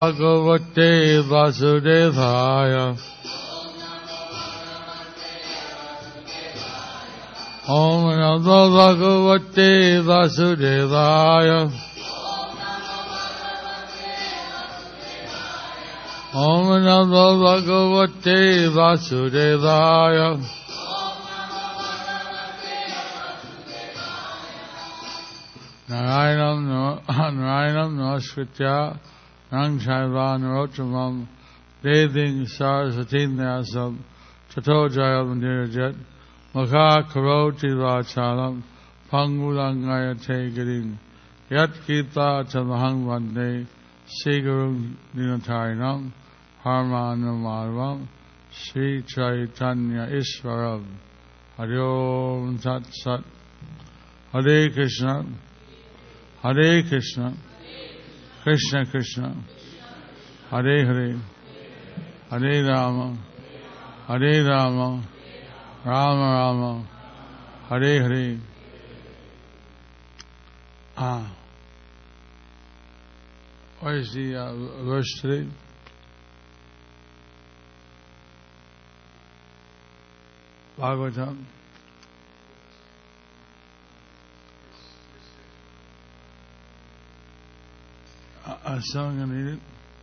Bhagavate Vasudevaya. Om Namo Bhagavate Vasudevaya. Om Namo Bhagavate Vasudevaya. Narayanam Namaskritya Nang Chaiva Narottamam Deving Sarasatim Nyasam Tato Jayam Nirajat Makha Karoti Vachalam Pangulangayate Girim Yat Kita Tamahang Vande Sigurum Dinatarinam Harmanamarvam Sri Chaitanya Iswaram Hari Om Tat Sat Hare Krishna Hare Krishna Krishna Krishna Hare Hare Hare Rama Hare Rama Rama Rama Hare Hare. What is the verse today? Bhagavatam. Someone can read it.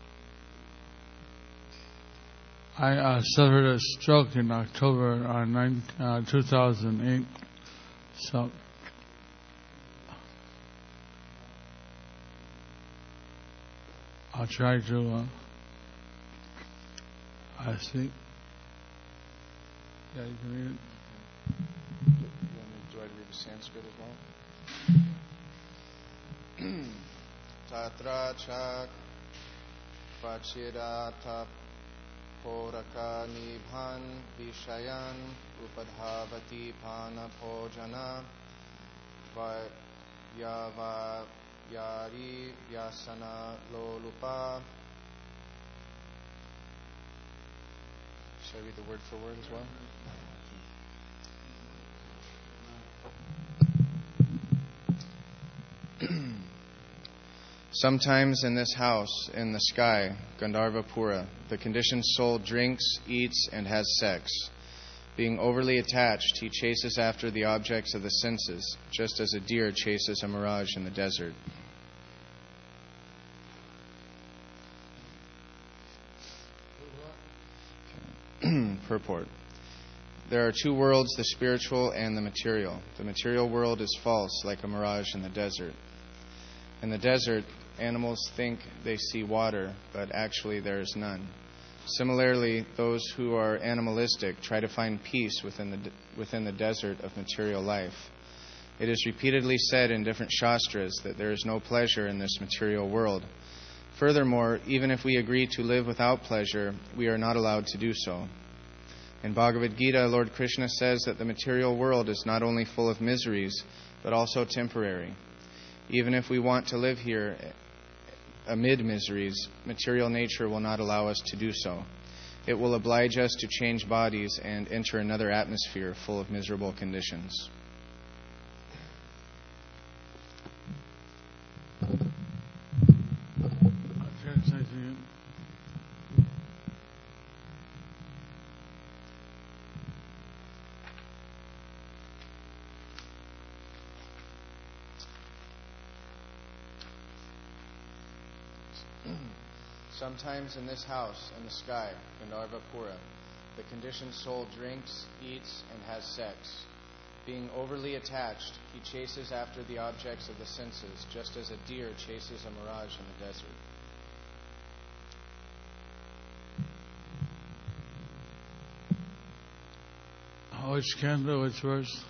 I suffered a stroke in October 2008. So I'll try to speak. Yeah, you can read it. Do I read the Sanskrit as well? Tatra chak pachirata poraka nibhan vishayan upadhavati pana bhojana vayava yari vyasana lolupa. Should I read the word for word as well? Sometimes in this house, in the sky, Gandharvapura, the conditioned soul drinks, eats, and has sex. Being overly attached, he chases after the objects of the senses, just as a deer chases a mirage in the desert. Purport. There are two worlds, the spiritual and the material. The material world is false, like a mirage in the desert. In the desert, animals think they see water, but actually there is none. Similarly, those who are animalistic try to find peace within the desert of material life. It is repeatedly said in different shastras that there is no pleasure in this material world. Furthermore, even if we agree to live without pleasure, we are not allowed to do so. In Bhagavad Gita, Lord Krishna says that the material world is not only full of miseries, but also temporary. Even if we want to live here amid miseries, material nature will not allow us to do so. It will oblige us to change bodies and enter another atmosphere full of miserable conditions. Sometimes in this house, in the sky, Gandharvapura, the conditioned soul drinks, eats, and has sex. Being overly attached, he chases after the objects of the senses, just as a deer chases a mirage in the desert. Which canto, which verse?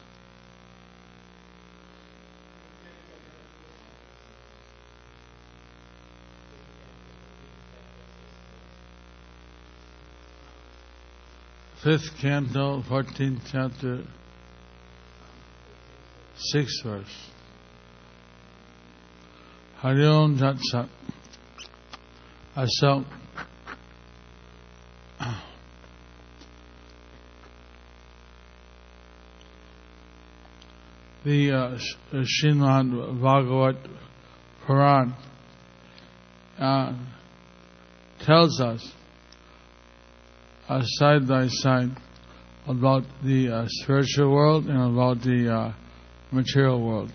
Fifth canto, 14th chapter, 6th verse. Hari Om Tat Sat. So, the Srimad Bhagavat Puran tells us side by side about the spiritual world and about the material world.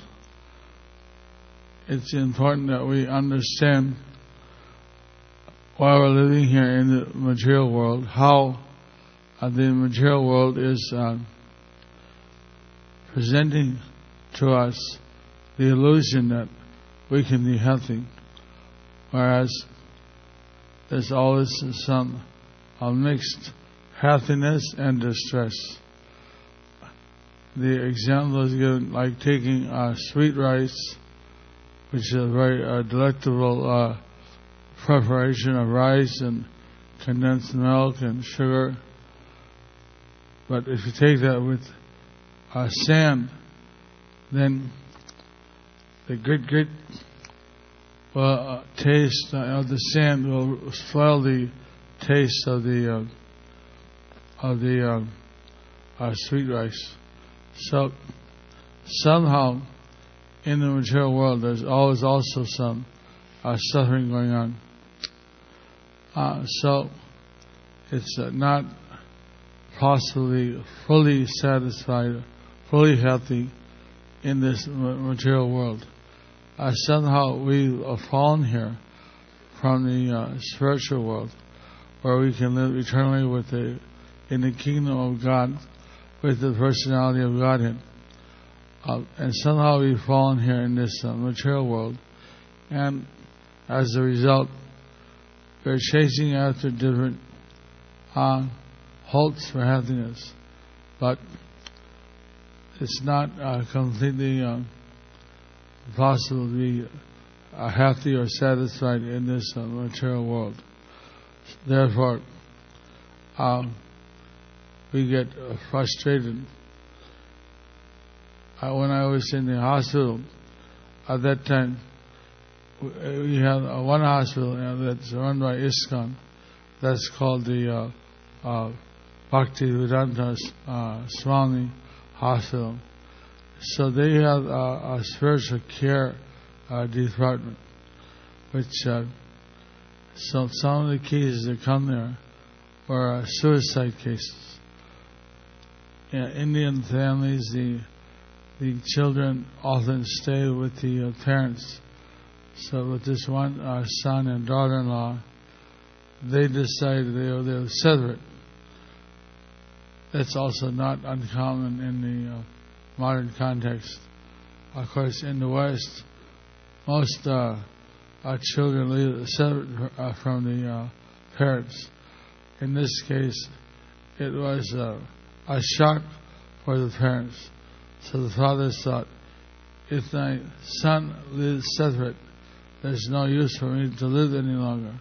It's important that we understand while we're living here in the material world how the material world is presenting to us the illusion that we can be healthy, whereas there's always some mixed happiness and distress. The example is given like taking sweet rice, which is a very delectable preparation of rice and condensed milk and sugar. But if you take that with sand, then the good taste of the sand will spoil the taste of the sweet rice. So somehow in the material world there's always also some suffering going on. So it's not possibly fully satisfied, fully healthy in this material world. Somehow we are fallen here from the spiritual world, where we can live eternally in the kingdom of God with the personality of Godhead. And somehow we've fallen here in this material world, and as a result we're chasing after different hopes for happiness, but it's not completely possible to be happy or satisfied in this material world. Therefore, we get frustrated. When I was in the hospital, at that time, we had one hospital that's run by ISKCON. That's called the Bhaktivedanta Swami Hospital. So they have a spiritual care department, which so some of the cases that come there were suicide cases. Indian families, the children often stay with the parents. So with this one son and daughter-in-law, they decided they'll separate. That's also not uncommon in the modern context. Of course, in the West, most children live separate from the parents. In this case, it was a shock for the parents. So the father thought, if my son lives separate, there's no use for me to live any longer.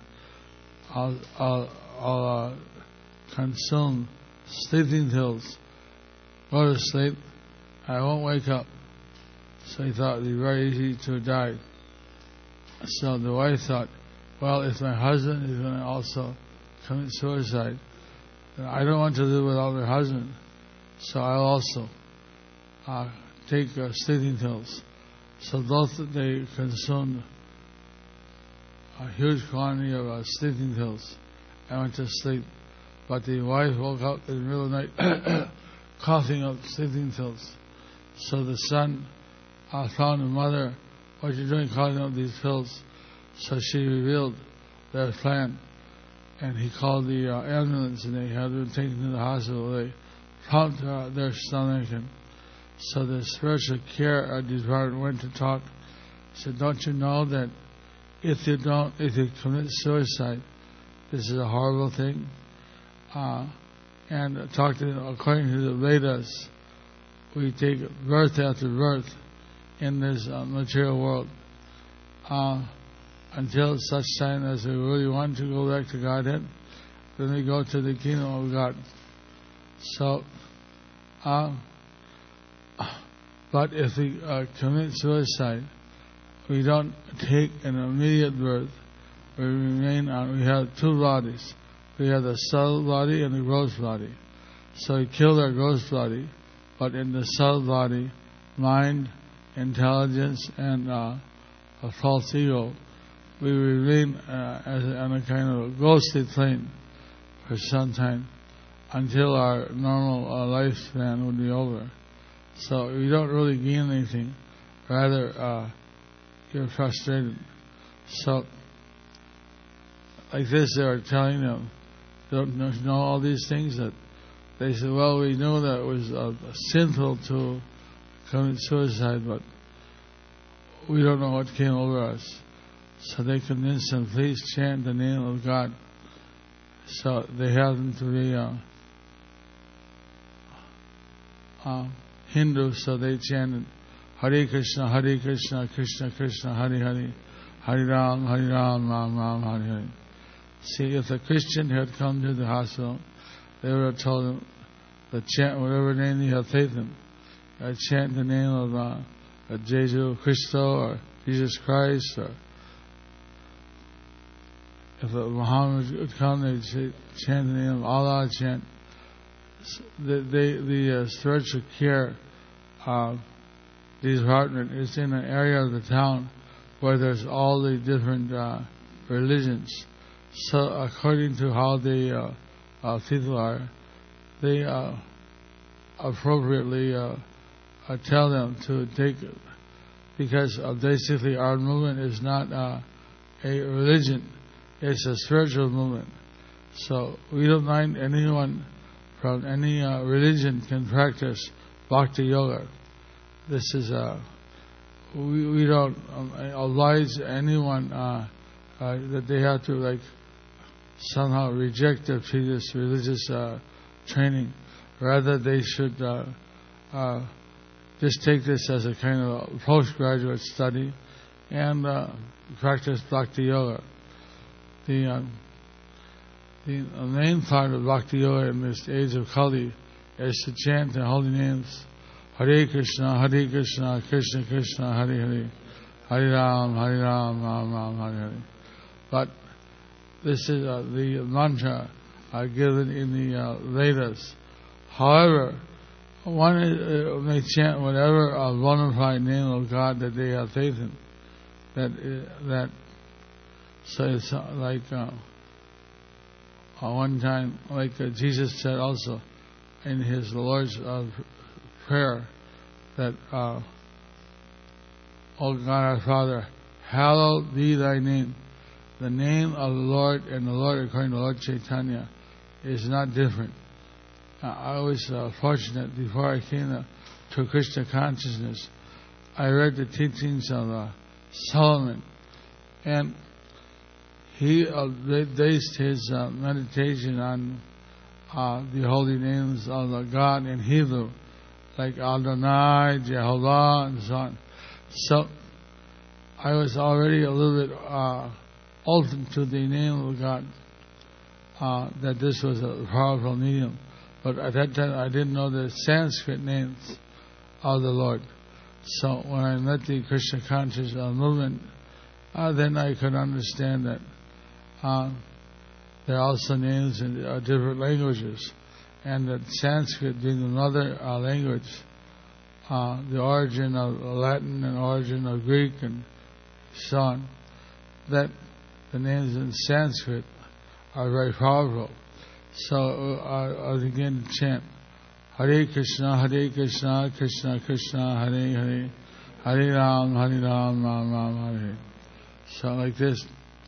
I'll consume sleeping pills, go to sleep, I won't wake up. So he thought it'd be very easy to die. So the wife thought, well, if my husband is going to also commit suicide, then I don't want to live without my husband. So I'll also take sleeping pills. So both they consumed a huge quantity of sleeping pills and went to sleep. But the wife woke up in the middle of the night coughing up sleeping pills. So the son found the mother, what are you doing coughing up these pills? So she revealed their plan. And he called the ambulance, and they had been taken to the hospital. They pumped their stomach, and so the spiritual care department went to talk. Said, don't you know that if you commit suicide, this is a horrible thing? And talked to them, according to the Vedas, we take birth after birth in this material world until such time as we really want to go back to Godhead. Then we go to the kingdom of God. So, but if we commit suicide, we don't take an immediate birth. We remain on. We have two bodies. We have the subtle body and the gross body. So we kill our gross body, but in the subtle body, mind, intelligence, and a false ego we remain on a kind of ghostly plane for some time until our normal lifespan would be over. So we don't really gain anything. Rather, you're frustrated. So, like this, they were telling them, don't know all these things, that they said, well, we know that it was sinful to commit suicide, but we don't know what came over us. So they convinced them, please chant the name of God. So they happened to be Hindu, so they chanted Hare Krishna, Krishna Krishna, Hare Hare, Hare Ram, Ram Ram, Hare Hare. See, if a Christian had come to the hospital, they would have told him to chant whatever name he had faith in. Chant the name of Jesus Christo or Jesus Christ, or if a Muhammad would come, they'd chant the name of Allah, chant. The spiritual care department is in an area of the town where there's all the different religions. So according to how the people are, they appropriately tell them to take it, because basically our movement is not a religion, it's a spiritual movement. So we don't mind anyone from any religion can practice bhakti yoga. This is we don't advise anyone that they have to somehow reject their previous religious training. Rather, they should just take this as a kind of postgraduate study and practice bhakti yoga. The main part of bhakti yoga in this age of Kali is to chant the holy names Hare Krishna, Krishna Krishna, Hare Hare, Hare Ram, Ram Ram, Hare Hare. But this is the mantra given in the Vedas. However, one may chant whatever bona fide name of God that they have faith in. That so it's like one time, like Jesus said also in his Lord's prayer, that O God our Father, hallowed be thy name. The name of the Lord and the Lord, according to Lord Chaitanya, is not different. I was fortunate before I came to Krishna consciousness. I read the teachings of Solomon, and he based his meditation on the holy names of God in Hebrew, like Adonai, Jehovah, and so on. So I was already a little bit open to the name of God, that this was a powerful medium. But at that time I didn't know the Sanskrit names of the Lord. So when I met the Krishna conscious movement, then I could understand that there are also names in different languages, and that Sanskrit being another language, the origin of Latin and origin of Greek and so on, that the names in Sanskrit are very powerful. So I began to chant Hare Krishna, Krishna Krishna, Hare Hare, Hare Ram, Ram Ram, Hare. So like this.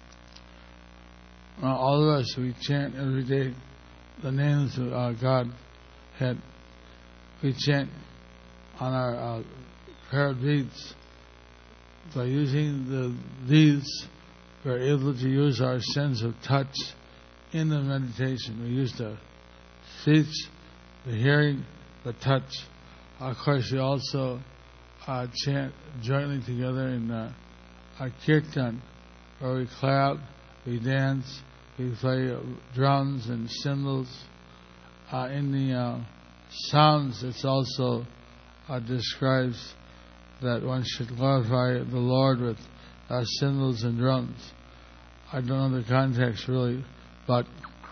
All of us, we chant every day the names of our Godhead. We chant on our prayer beads. By using the beads, we're able to use our sense of touch in the meditation. We use the speech, the hearing, the touch. Of course, we also chant jointly together in our kirtan, where we clap, we dance, we play drums and cymbals. In the sounds, it's also describes that one should glorify the Lord with cymbals and drums. I don't know the context really, but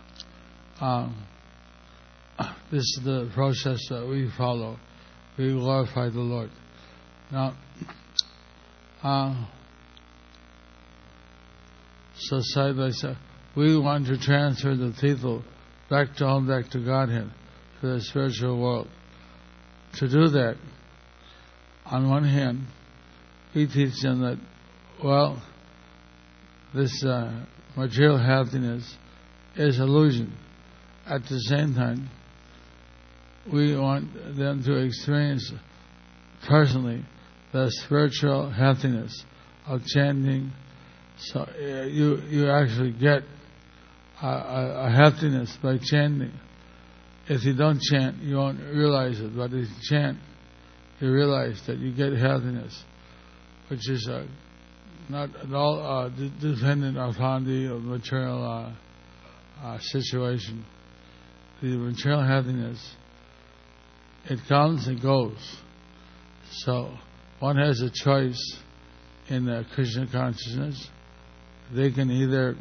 this is the process that we follow. We glorify the Lord. Now, So side by side, we want to transfer the people back to Godhead, to the spiritual world. To do that, on one hand, we teach them that, well, this material happiness is illusion. At the same time, we want them to experience personally the spiritual happiness of chanting. So you actually get a happiness by chanting. If you don't chant, you won't realize it. But if you chant, you realize that you get happiness, which is not at all dependent upon the material situation. The material happiness, it comes and goes. So one has a choice in Krishna consciousness. They can either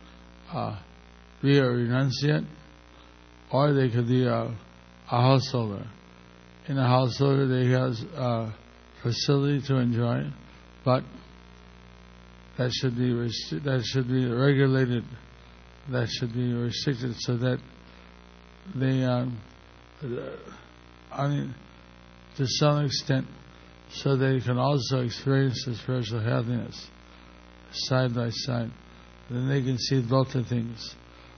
be a renunciate, or they could be a householder. In a householder, they have facility to enjoy, but that should be regulated. That should be restricted so that they, to some extent, so they can also experience the spiritual happiness side by side. Then they can see both the things.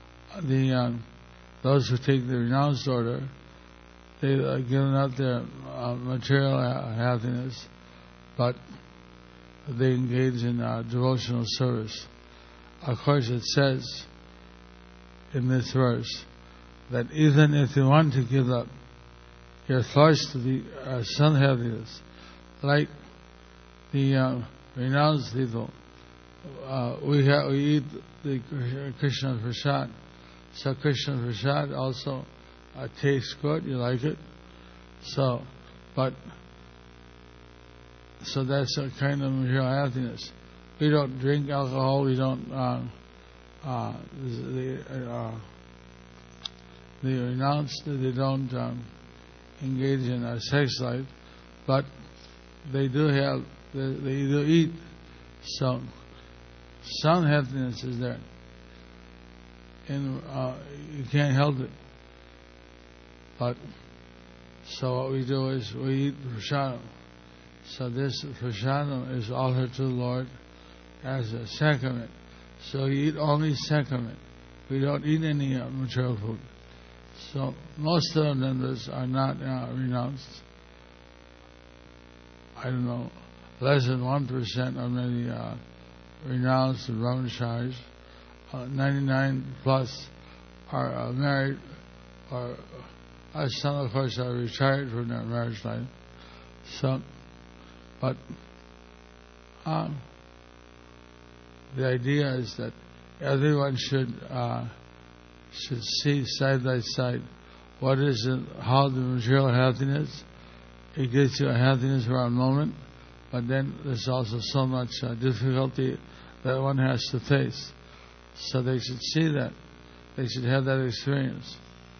Those who take the renounced order, they are giving up their material happiness, but they engage in devotional service. Of course, it says in this verse that even if you want to give up your thoughts to be some happiness, like the renounced people, we eat the Krishna Prasad. So Krishna Prasad also tastes good, you like it. So that's a kind of material happiness. We don't drink alcohol, we don't they renounce, they don't engage in a sex life, but they do eat. So some happiness is there, and you can't help it. But so what we do is we eat prasadam. So this prasadam is offered to the Lord as a sacrament. So you eat only sacrament. We don't eat any material food. So most of the members are not renounced. I don't know, less than 1% are maybe renounced and brahmacharis. 99 plus are married, or some of course are retired from their marriage life. So, but the idea is that everyone should see side by side what is how the material happiness, it gives you a happiness for a moment, but then there's also so much difficulty that one has to face. So they should see that. They should have that experience.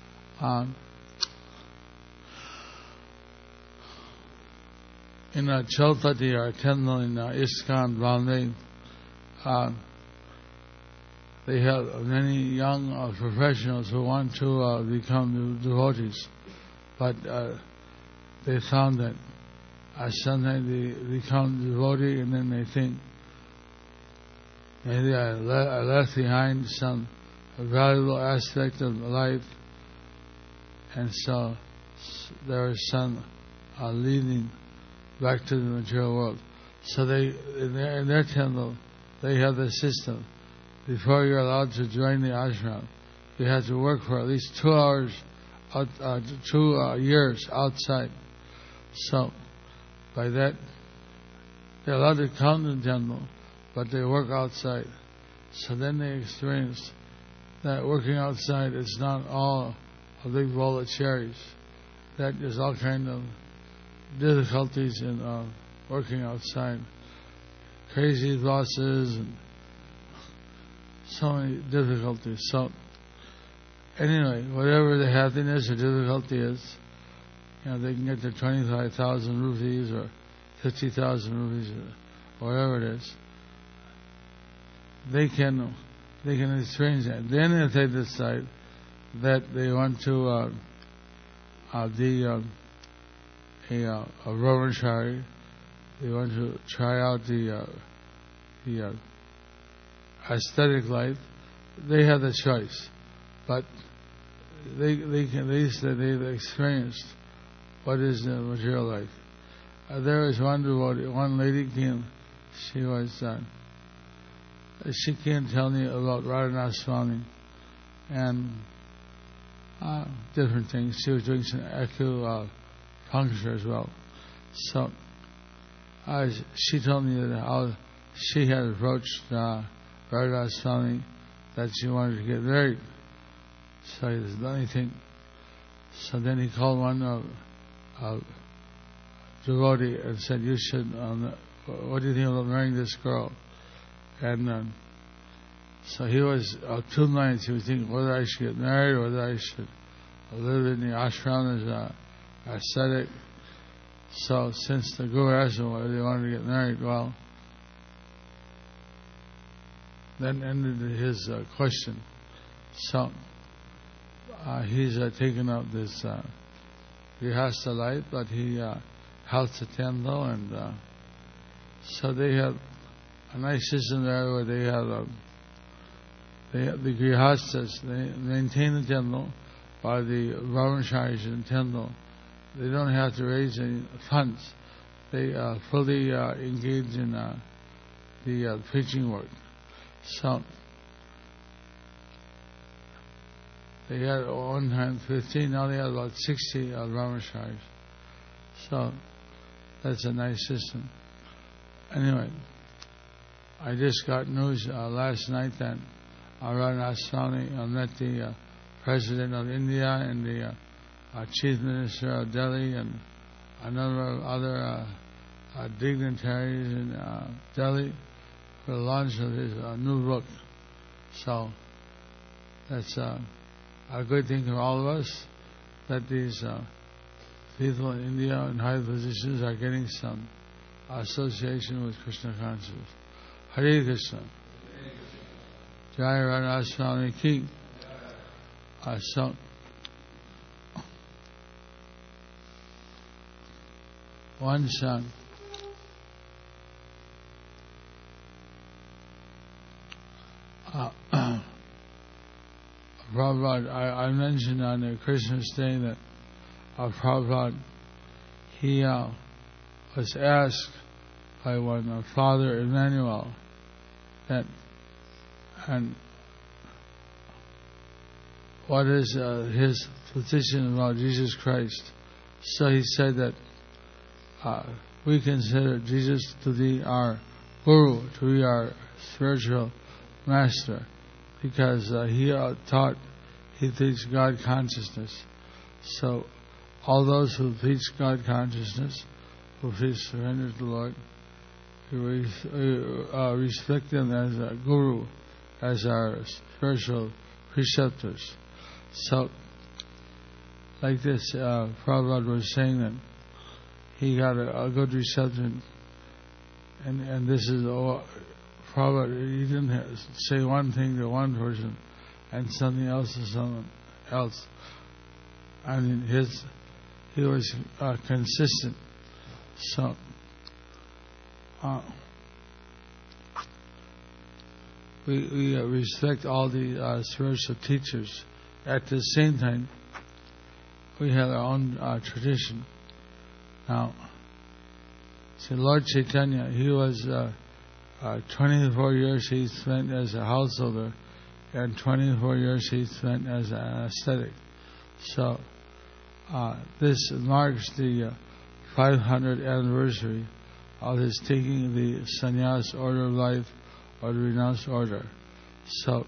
In Chaupati, our temple in ISKCON, Bombay, they have many young professionals who want to become devotees, but they found that sometimes they become devotee and then they think maybe I left behind some valuable aspect of life, and so there is some leading back to the material world. So they, in their temple, they have the system. Before you're allowed to join the ashram, you have to work for at least 2 hours, 2 years outside. So by that, they're allowed to come to the temple, but they work outside. So then they experience that working outside is not all a big bowl of cherries. That there's all kind of difficulties in working outside. Crazy bosses and so many difficulties. So anyway, whatever the happiness or difficulty is, they can get to 25,000 rupees or 50,000 rupees or whatever it is. they can experience that. Then if they decide that they want to a brahmachari, they want to try out the aesthetic life, they have the choice. But they said they've experienced what is the material life. There was one devotee, one lady came. She came to tell me about Radhanath Swami and different things. She was doing some acupuncture as well. So she told me that how she had approached Radhanath Swami that she wanted to get married. So he said, let me think. So then he called one devotee and said, you should, what do you think about marrying this girl? And so he was, 2 nights he was thinking whether I should get married or whether I should live in the ashram as a ascetic. So since the Guru asked him whether they wanted to get married, well, then ended his question. So he's taken up this Grihastha life, but he helps the temple, and so they have a nice system there where they have the Grihasthas, they maintain the temple, while the brahmacharis in the temple, they don't have to raise any funds. They fully engage in the preaching work. So they had one time 15, now they have about 60 brahmacharis. So that's a nice system. Anyway, I just got news last night that Radhanath Swami met the President of India and the Chief Minister of Delhi and a number of other dignitaries in Delhi for the launch of his new book. So that's a good thing for all of us, that these people in India in high positions are getting some association with Krishna consciousness. Hare Krishna. Jai Radha Swami Ki. So once Prabhupada, I mentioned on the Christmas Day that Prabhupada, he was asked by one Father Emmanuel that, and what is his position about Jesus Christ. So he said that we consider Jesus to be our Guru, to be our spiritual master, because he taught, he teaches God consciousness. So all those who teach God consciousness, who teach surrender to the Lord, we respect them as a Guru, as our spiritual preceptors. So, like this, Prabhupada was saying that he got a good reception, and this is Prabhupada, he didn't say one thing to one person and something else to someone else. I mean, he was consistent. So, we respect all the spiritual teachers. At the same time, we have our own tradition. Now, see, Lord Chaitanya, he was 24 years he spent as a householder, and 24 years he spent as an ascetic. So, this marks the 500th anniversary of his taking the sannyas order of life, or the renounced order. So,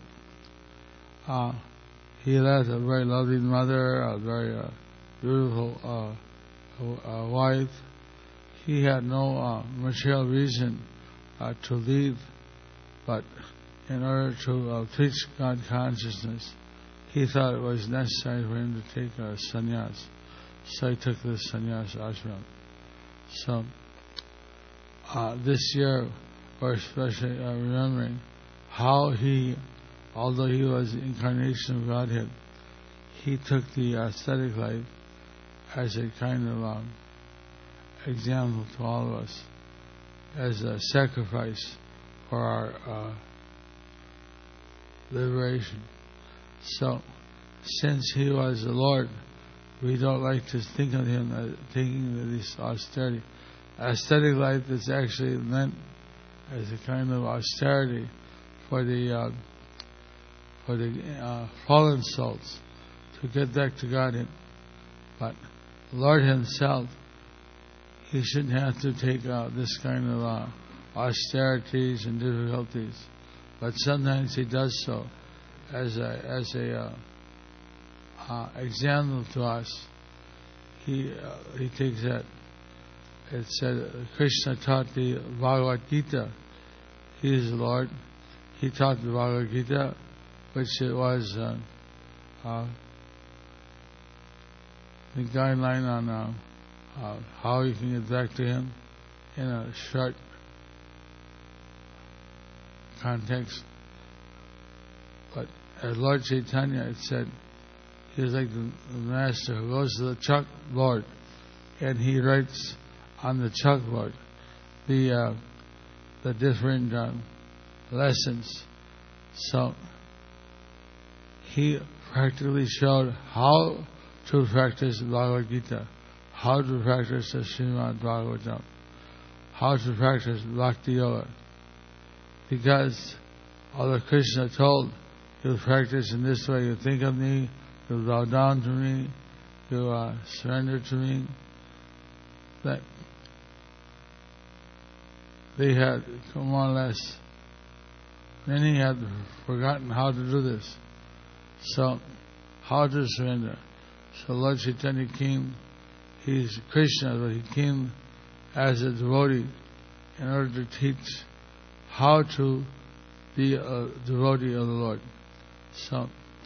he left a very lovely mother, a very beautiful wife. He had no material reason to leave, but in order to teach God consciousness, he thought it was necessary for him to take a sannyas. So he took the sannyas ashram. So this year, we're especially remembering how he, although he was the incarnation of Godhead, he took the ascetic life as a kind of example to all of us, as a sacrifice for our liberation. So, since he was the Lord, we don't like to think of him as taking this austerity. Ascetic life is actually meant as a kind of austerity for the fallen souls to get back to Godhead. But the Lord Himself, He shouldn't have to take this kind of austerities and difficulties, but sometimes He does so as a example to us. He takes that. It said Krishna taught the Bhagavad Gita. He is the Lord. He taught the Bhagavad Gita, which it was the guideline on how you can get back to Him in a short context. But as Lord Chaitanya, it said, he is like the master who goes to the chalkboard and he writes on the chalkboard the different lessons. So he practically showed how to practice Bhagavad Gita, how to practice the Srimad Bhagavatam, how to practice Bhakti Yoga. Because although Krishna told, you practice in this way, you think of me, you bow down to me, you surrender to me, that they had more or less, many had forgotten how to do this. So, how to surrender? So Lord Chaitanya came, He's Krishna, but He came as a devotee in order to teach how to be a devotee of the Lord. So,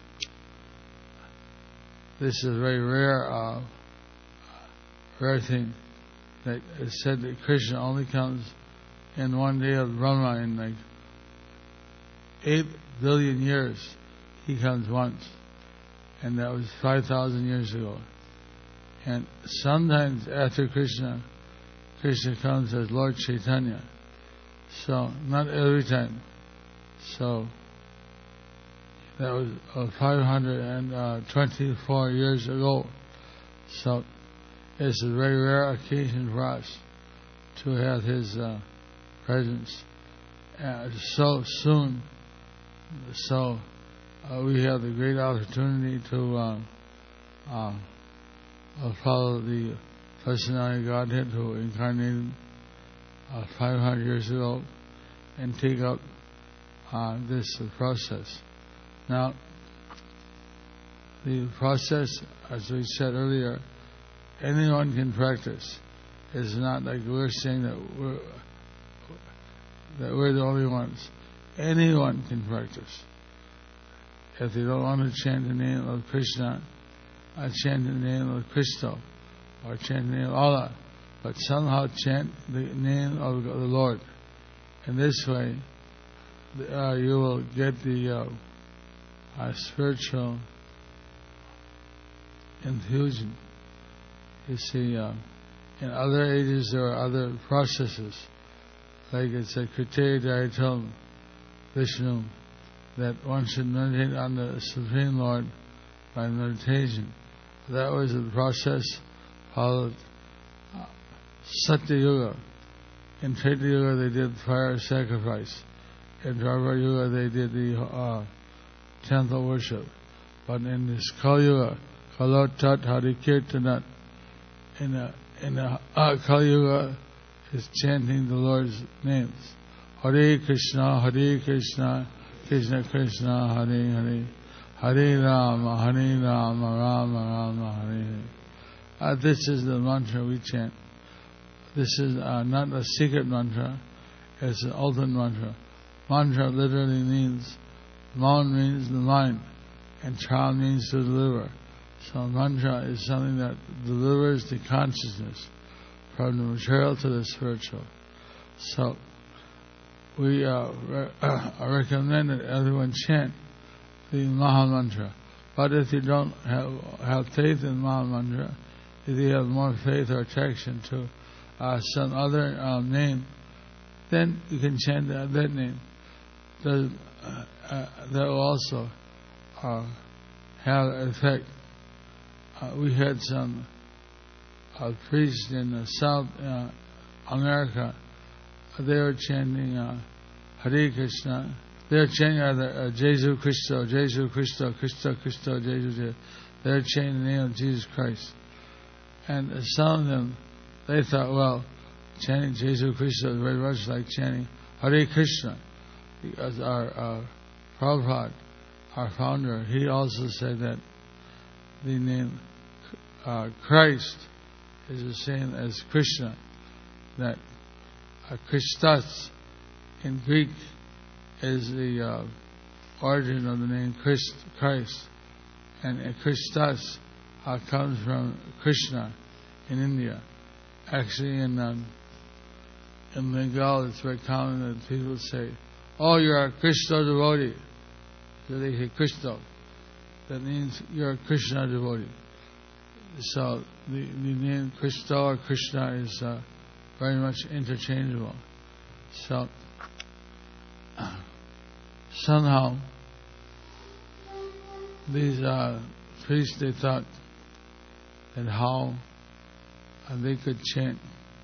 this is a very rare thing. That it said that Krishna only comes in one day of Brahma in like 8 billion years. He comes once, and that was 5,000 years ago. And sometimes after Krishna comes as Lord Chaitanya. So not every time. So that was 524 years ago. So it's a very rare occasion for us to have His presence so soon. So we have the great opportunity to follow the personality of Godhead who incarnated 500 years ago and take up this process. Now, the process, as we said earlier, anyone can practice. It's not like we're saying that we're the only ones. Anyone can practice. If they don't want to chant the name of Krishna, chant the name of Krishna, or chant the name of Allah, but somehow chant the name of the Lord. In this way, you will get the spiritual infusion. You see, in other ages there are other processes, like it said, Krite Daitam Vishnu, that one should meditate on the Supreme Lord by meditation. That was the process followed Satya Yuga. In Treta Yuga they did fire sacrifice. In Dwapara Yuga they did the temple worship. But in this Kali Yuga, Kalotat Harikirtanat, in the Kali Yuga is chanting the Lord's names. Hare Krishna, Krishna Krishna, Hare Hare, Hare Rama, Rama Rama, Hare Hare. This is the mantra we chant. This is not a secret mantra, it's an ultimate mantra. Mantra literally means, man means the mind, and cha means to deliver. So mantra is something that delivers the consciousness from the material to the spiritual. So we recommend that everyone chant the Maha Mantra. But if you don't have faith in Maha Mantra, if you have more faith or attraction to some other name, then you can chant that name. That will also have effect. We had some priests in South America. They were chanting Hare Krishna. They were chanting Jesu Christo, Jesu Christo, Christo Christo, Jesu. They were chanting the name of Jesus Christ. And some of them, they thought, well, chanting Jesu Christo is very much like chanting Hare Krishna. Because our Prabhupada, our founder, he also said that the name Christ is the same as Krishna. That Christos in Greek is the origin of the name Christ, and Christos comes from Krishna in India. Actually, in Bengal, it's very common that people say, "Oh, you're a Krishna devotee." So they say Krishna. That means you're a Krishna devotee. So the name Krishna or Krishna is very much interchangeable. So somehow these priests, they thought that how they could chant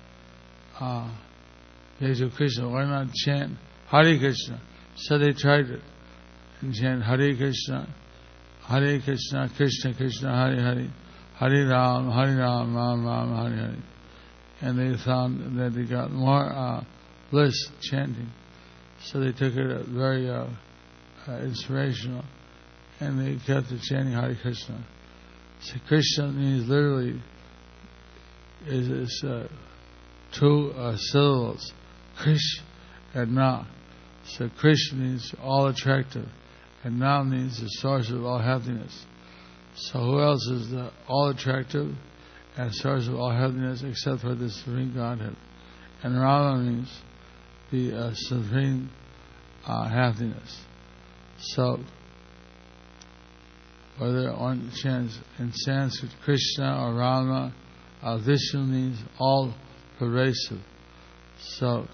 Jesu Krishna, why not chant Hare Krishna? So they tried it and chant Hare Krishna, Krishna Krishna, Hare Hare, Hare Ram, Ram Ram, Hare Hare. And they found that they got more bliss chanting. So they took it very inspirational, and they kept chanting Hare Krishna. So Krishna means literally is two syllables, Krish and Na. So Krish means all attractive, and Na means the source of all happiness. So who else is the all attractive and source of all happiness except for the Supreme Godhead? And Rama means the supreme happiness. So whether one chants in Sanskrit Krishna or Rama, Vishnu means all pervasive. So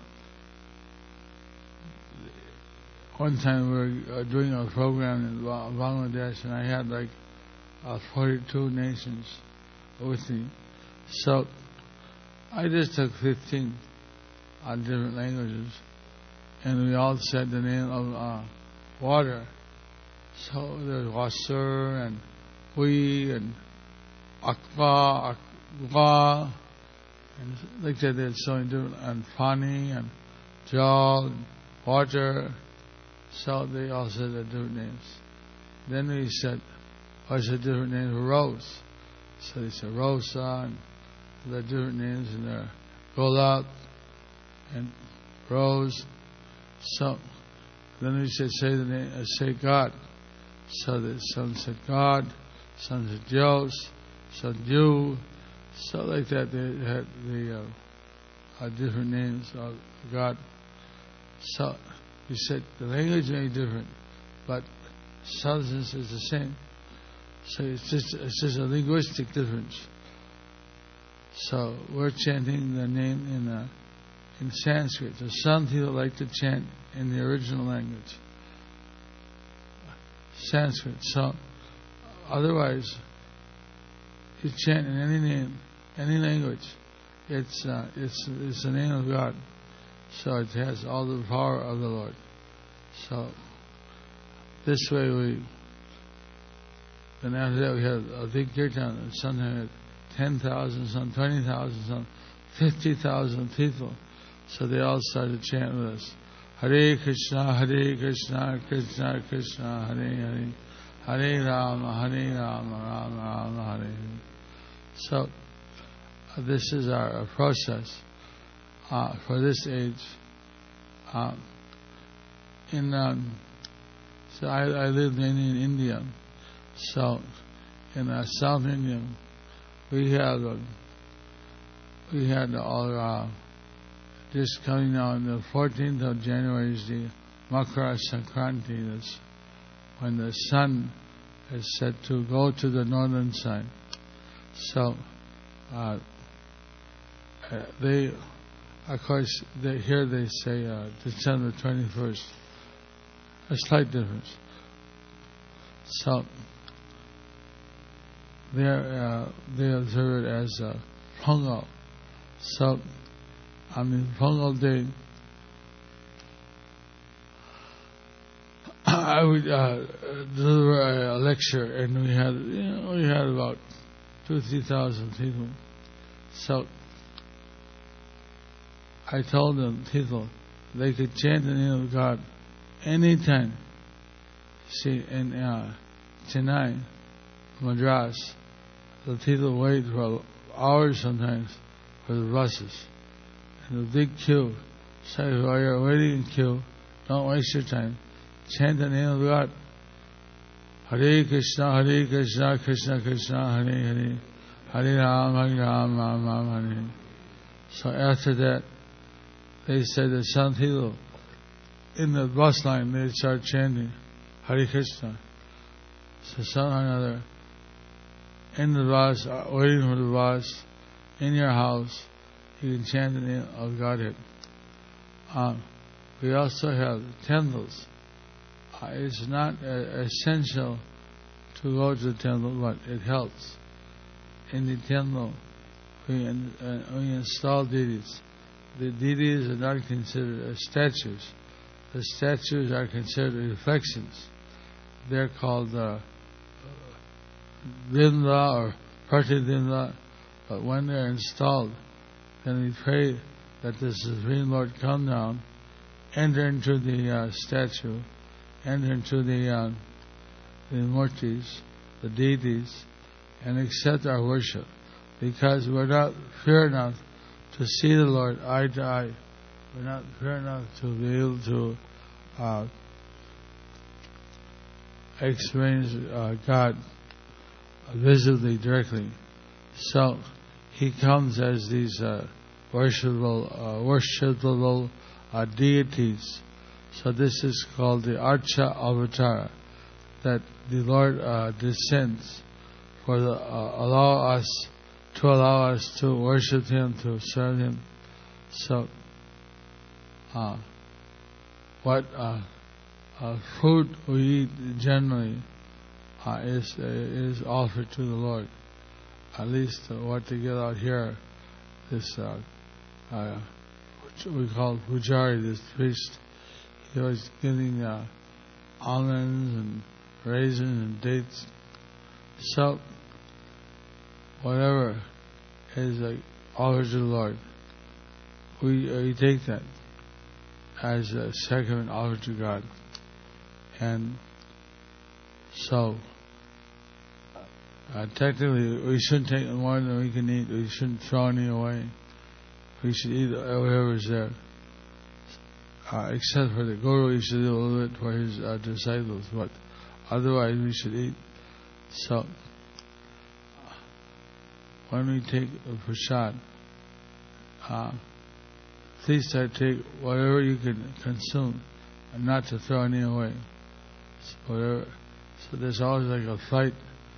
one time we were doing a program in Bangladesh, and I had like 42 nations with me. So I just took 15 different languages, and we all said the name of water. So there's Wasur and Hui and Akva, Akva, and like that. There's so many different, and Pani and Jal and water. So they all said their different names. Then we said, what's the different name for rose? So they said Rosa, and there are different names in there. Golab and Rose. So then we said, say the name, say God. So that some said God, some said Dios, some you. So like that, they had the different names of God. So we said the language may be different, but substance is the same. So it's just a linguistic difference. So we're chanting the name in Sanskrit. So some people like to chant in the original language, Sanskrit. So otherwise, you chant in any name, any language. It's the name of God. So it has all the power of the Lord. So this way then after that we had a big kirtan, and sometimes 10,000, some 20,000, some 50,000 people. So they all started chanting with us. Hare Krishna, Krishna Krishna, Hare Hare, Hare Rama, Rama Rama, Hare Hare. So this is our process for this age. So I lived mainly in India. So in South India, we had all just coming now on the 14th of January is the Makara Sankranti. That's when the sun is set to go to the northern side. So they, of course, here they say December 21st. A slight difference. So they observe it as Pongal. So on the Pongal day, I would deliver a lecture, and we had about 2,000-3,000 people. So I told them people they could chant the name of God anytime. See, in Chennai, Madras, the people wait for hours sometimes for the buses. And the big queue. So while you're waiting in queue, don't waste your time. Chant the name of God. Hare Krishna, Krishna Krishna, Hare Hare, Hare Ram, Ram Ram, Hare. So after that, they said that some people in the bus line, they start chanting Hare Krishna. So somehow or another, in the bus, waiting for the bus, in your house, you can chant the name of Godhead. We also have temples. It's not essential to go to the temple, but it helps. In the temple, we install deities. The deities are not considered as statues. The statues are considered reflections. They're called Vimla or Pratidimla. But when they're installed, then we pray that the Supreme Lord come down, enter into the statue, enter into the murtis, the deities, and accept our worship. Because we're not pure enough to see the Lord eye to eye. We're not pure enough to be able to experience God visibly, directly. So He comes as these worshipable deities. So this is called the Archa Avatara, that the Lord descends for allow us to worship Him, to serve Him. So what food we eat generally is offered to the Lord. At least what they get out here, this we call Pujari, this priest. He was giving almonds and raisins and dates. So whatever is offered to the Lord, we take that as a sacrament offered to God. And so technically we shouldn't take more than we can eat. We shouldn't throw any away. We should eat whatever's there. Except for the Guru, he should do a little bit for his disciples, but otherwise we should eat. So when we take a prasad, please try to take whatever you can consume and not to throw any away. So there's always like a fight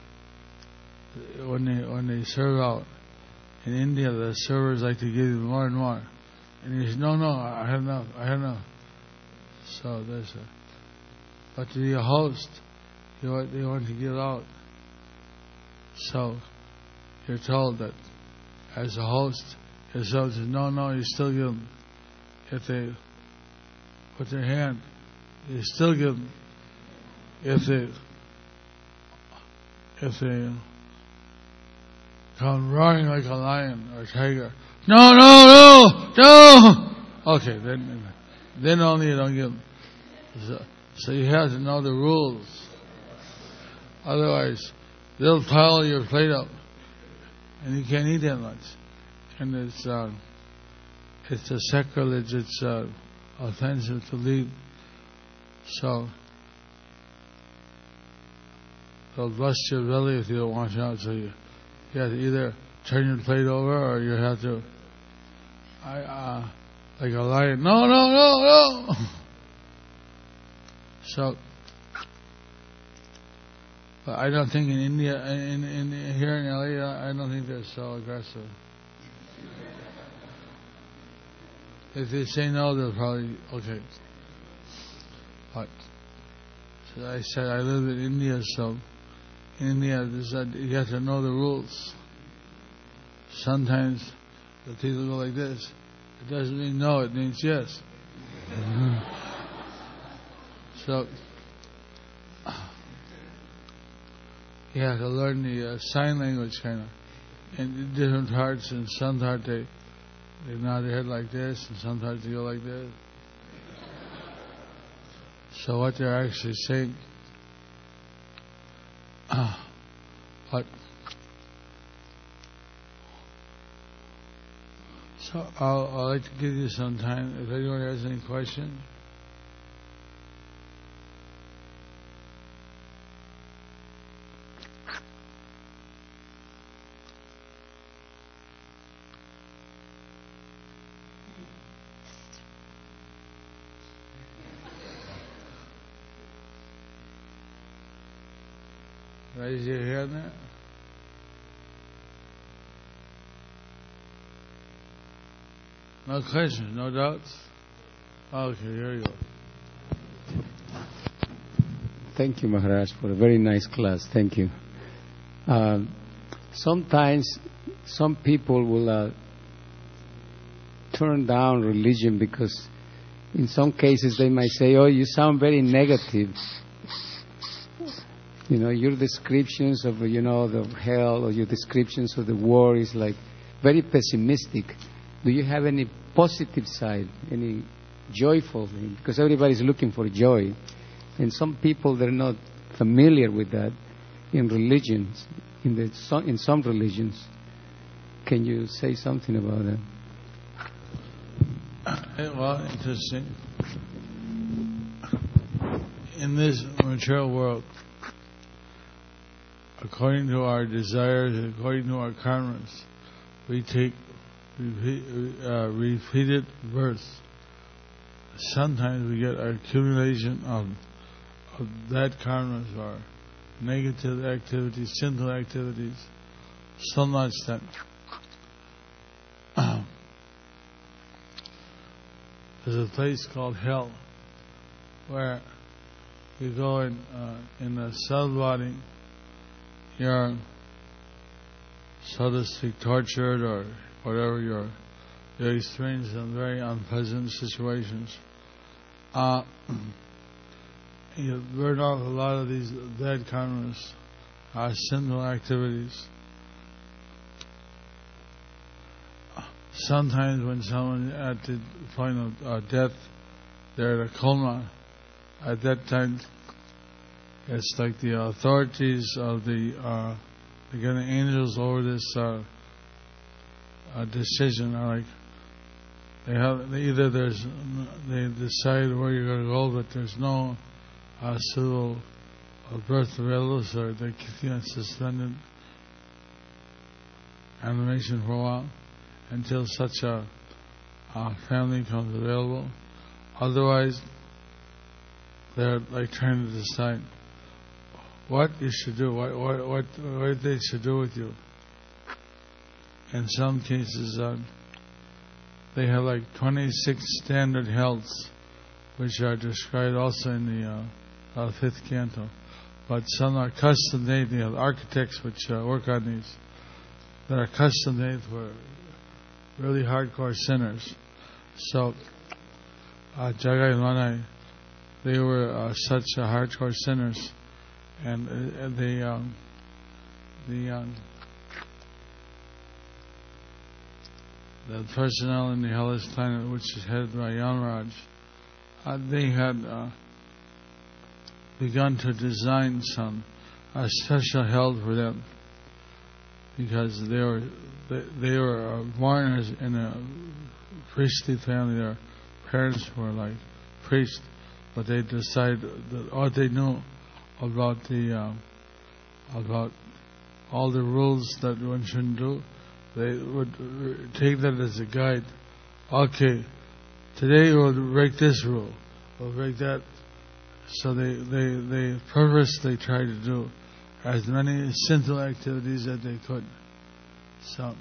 when they serve out. In India, the servers like to give you more and more. And you say, no, I have enough. So but to be a host, they want to give out. So you're told that as a host, your servant says, no, you still give them. If they put their hand, you still give them. If they come roaring like a lion or a tiger, no. Okay, then only you don't give them. So you have to know the rules. Otherwise, they'll pile your plate up, and you can't eat that much. And it's a sacrilege. It's offensive to leave. So they'll bust your belly if you don't wash out. So you have to either turn your plate over or you have to like a lion. No, no, no, no. So, but I don't think in India, here in LA, I don't think they're so aggressive. If they say no, they'll probably okay. But so I said I live in India, so in India you have to know the rules. Sometimes the people go like this. It doesn't mean no, it means yes. So you have to learn the sign language kind of in different parts. In some parts they nod their head like this, and sometimes they go like this. So what they're actually saying, but so I'd like to give you some time if anyone has any questions. Raise your hand there. No questions, no doubts? Okay, here you go. Thank you, Maharaj, for a very nice class. Thank you. Sometimes some people will turn down religion because in some cases they might say, oh, you sound very negative. You know, your descriptions of, the hell or your descriptions of the war is like very pessimistic. Do you have any positive side, any joyful thing? Because everybody's looking for joy. And some people, they're not familiar with that in religions, in some religions. Can you say something about that? Well, interesting. In this material world, according to our desires, according to our karmas, we take repeated births. Sometimes we get accumulation of bad karmas or negative activities, sinful activities, so much that there's a place called hell where you go in a cell body. You're, so to speak, tortured or whatever, you're experiencing some very unpleasant situations. You burn off a lot of these bad karmas, sinful activities. Sometimes when someone at the point of death, they're in a coma. At that time, it's like the authorities of the angels over this decision are like they decide where you're going to go, but there's no suitable birth available, so they keep you in suspended animation for a while until such a family comes available. Otherwise, they're like trying to decide what you should do, what they should do with you. In some cases, they have like 26 standard hells, which are described also in the 5th canto. But some are custom made. They have architects which work on these that are custom made for really hardcore sinners. So, Jagai and Manai, they were such hardcore sinners. And the personnel in the hellish planet, which is headed by Yamaraj, they had begun to design some special hell for them because they were born in a priestly family. Their parents were like priests, but they decided that what they knew about all the rules that one shouldn't do, they would take that as a guide. Okay, today we'll break this rule, we'll break that. So they purposely try to do as many sinful activities as they could. So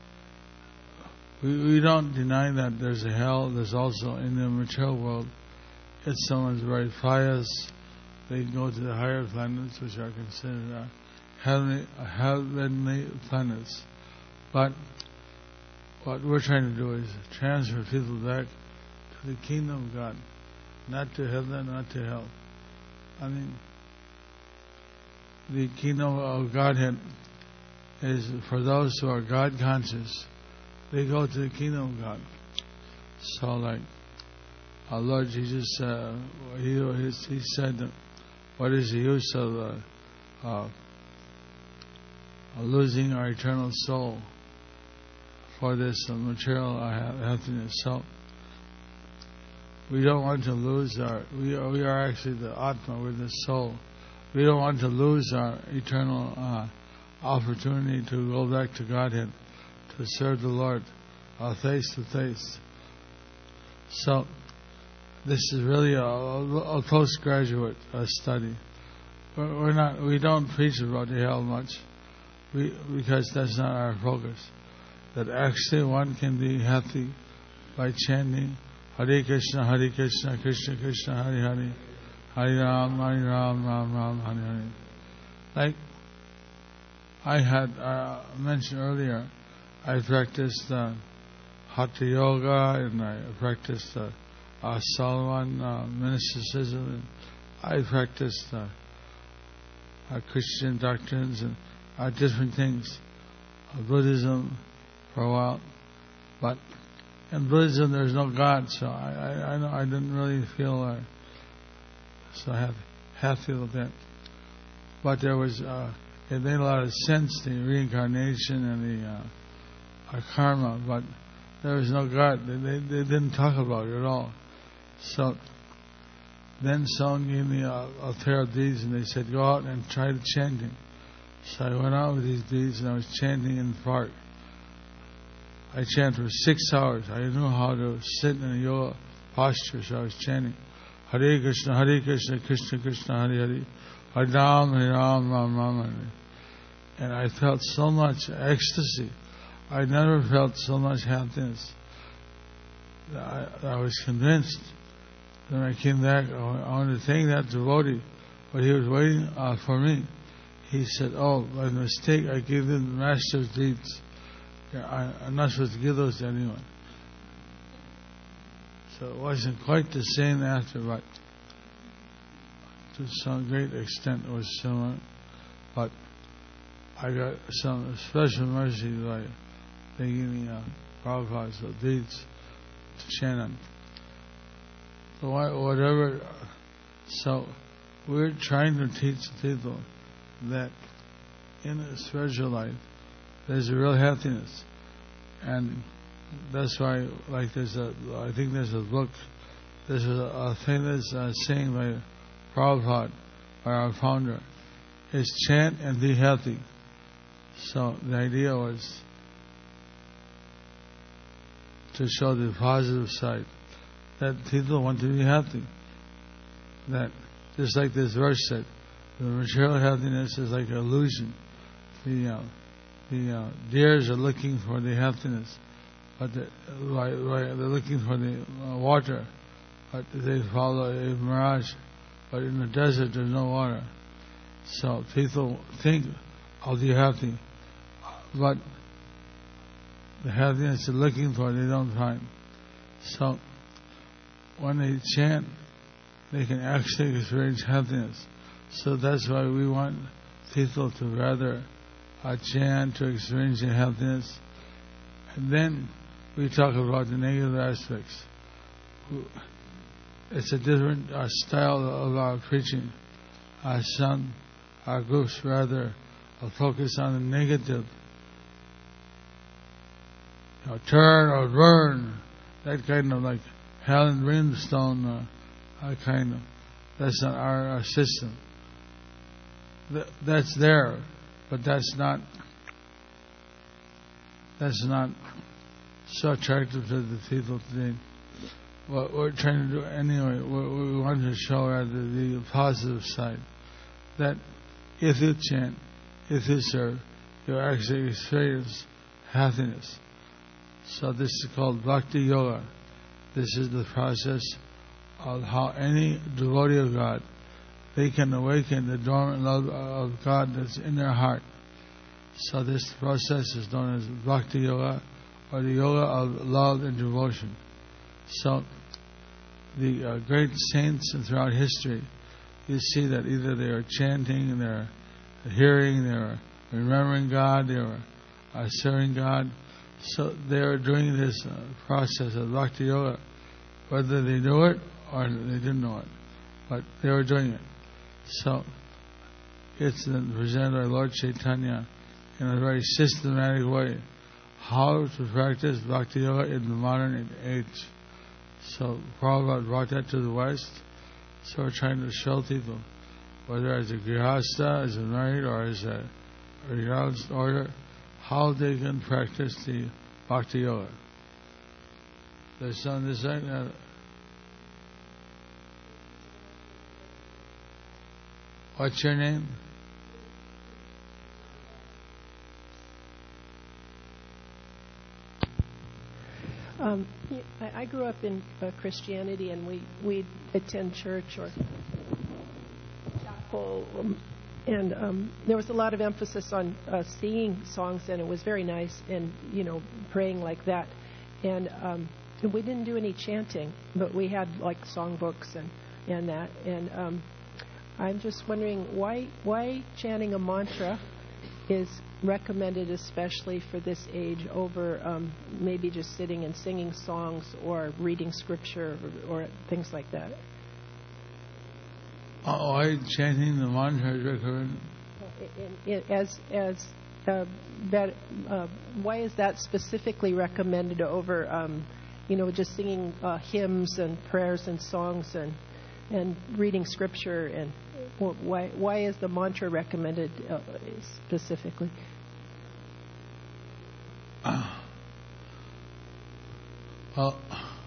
we don't deny that there's a hell. There's also in the material world, if someone's very pious, they can go to the higher planets, which are considered heavenly planets. But what we're trying to do is transfer people back to the kingdom of God, not to heaven, not to hell. I mean, the kingdom of Godhead is for those who are God conscious. They go to the kingdom of God. So, like our Lord Jesus, he said, "What is the use of losing our eternal soul for this material happiness?" So, we don't want to lose we are actually the Atma, we're the soul. We don't want to lose our eternal opportunity to go back to Godhead, to serve the Lord face to face. So, this is really a postgraduate study. We don't preach about the hell much, because that's not our focus. That actually one can be happy by chanting Hare Krishna, Krishna Krishna, Hare Hare, Hare Ram, Ram Ram, Hare Hare. Like I had mentioned earlier, I practiced Hatha Yoga, and I practiced Solomon mysticism, and I practiced Christian doctrines and different things, Buddhism for a while. But in Buddhism there's no God, so I didn't really feel so happy with that. But there was it made a lot of sense, the reincarnation and the karma, but there was no God. They didn't talk about it at all. So then someone gave me a pair of beads, and they said, "Go out and try the chanting." So I went out with these beads, and I was chanting in the park. I chanted for 6 hours. I knew how to sit in a yoga posture, so I was chanting Hare Krishna, Krishna Krishna, Hare Hare, Hare Ram, Ram Ram, Hare. And I felt so much ecstasy. I never felt so much happiness. I was convinced. Then I came back. I wanted to thank that devotee, but he was waiting for me. He said, "Oh, by mistake, I gave them the master's deeds. I'm not supposed to give those to anyone." So it wasn't quite the same after, but to some great extent it was similar. But I got some special mercy by they gave me Prabhupada's deeds to chant on. So whatever. So we're trying to teach people that in a spiritual life there's a real happiness, and that's why, like, I think there's a book, there's a famous saying by Prabhupada, by our founder, is chant and be happy. So the idea was to show the positive side, that people want to be happy. That just like this verse said, the material happiness is like an illusion. The deers are looking for the happiness, but they're looking for the water, but they follow a mirage. But in the desert, there's no water. So people think, "I'll be happy," but the happiness they're looking for, they don't find. So when they chant, they can actually experience happiness. So that's why we want people to rather chant to experience the happiness. And then we talk about the negative aspects. It's a different style of our preaching. Our groups rather focus on the negative. Turn or burn, that kind of like hell and brimstone kind of. That's not our system. That's there, but that's not so attractive to the people today. what we're trying to do anyway, we want to show rather the positive side. That if you chant, if you serve, you actually experience happiness. So this is called Bhakti Yoga. This is the process of how any devotee of God, they can awaken the dormant love of God that's in their heart. So this process is known as Bhakti Yoga, or the Yoga of love and devotion. So the great saints throughout history, you see that either they are chanting, they're hearing, they're remembering God, they're serving God. So they are doing this process of Bhakti Yoga, whether they knew it or they didn't know it, but they were doing it. So it's presented by Lord Chaitanya in a very systematic way how to practice Bhakti Yoga in the modern age. So Prabhupada brought that to the West. So we're trying to show people, whether as a grihastha, as a married, or as a renounced order, how they can practice the Bhakti Yoga. There's some this side. What's your name? I grew up in Christianity, and we attend church or chapel, and there was a lot of emphasis on singing songs, and it was very nice, and praying like that, and we didn't do any chanting, but we had like songbooks and that, and I'm just wondering why chanting a mantra is recommended, especially for this age, over maybe just sitting and singing songs or reading scripture or things like that. Why chanting the mantra is recommended? Why is that specifically recommended over, just singing hymns and prayers and songs and reading scripture? And why is the mantra recommended specifically? Well,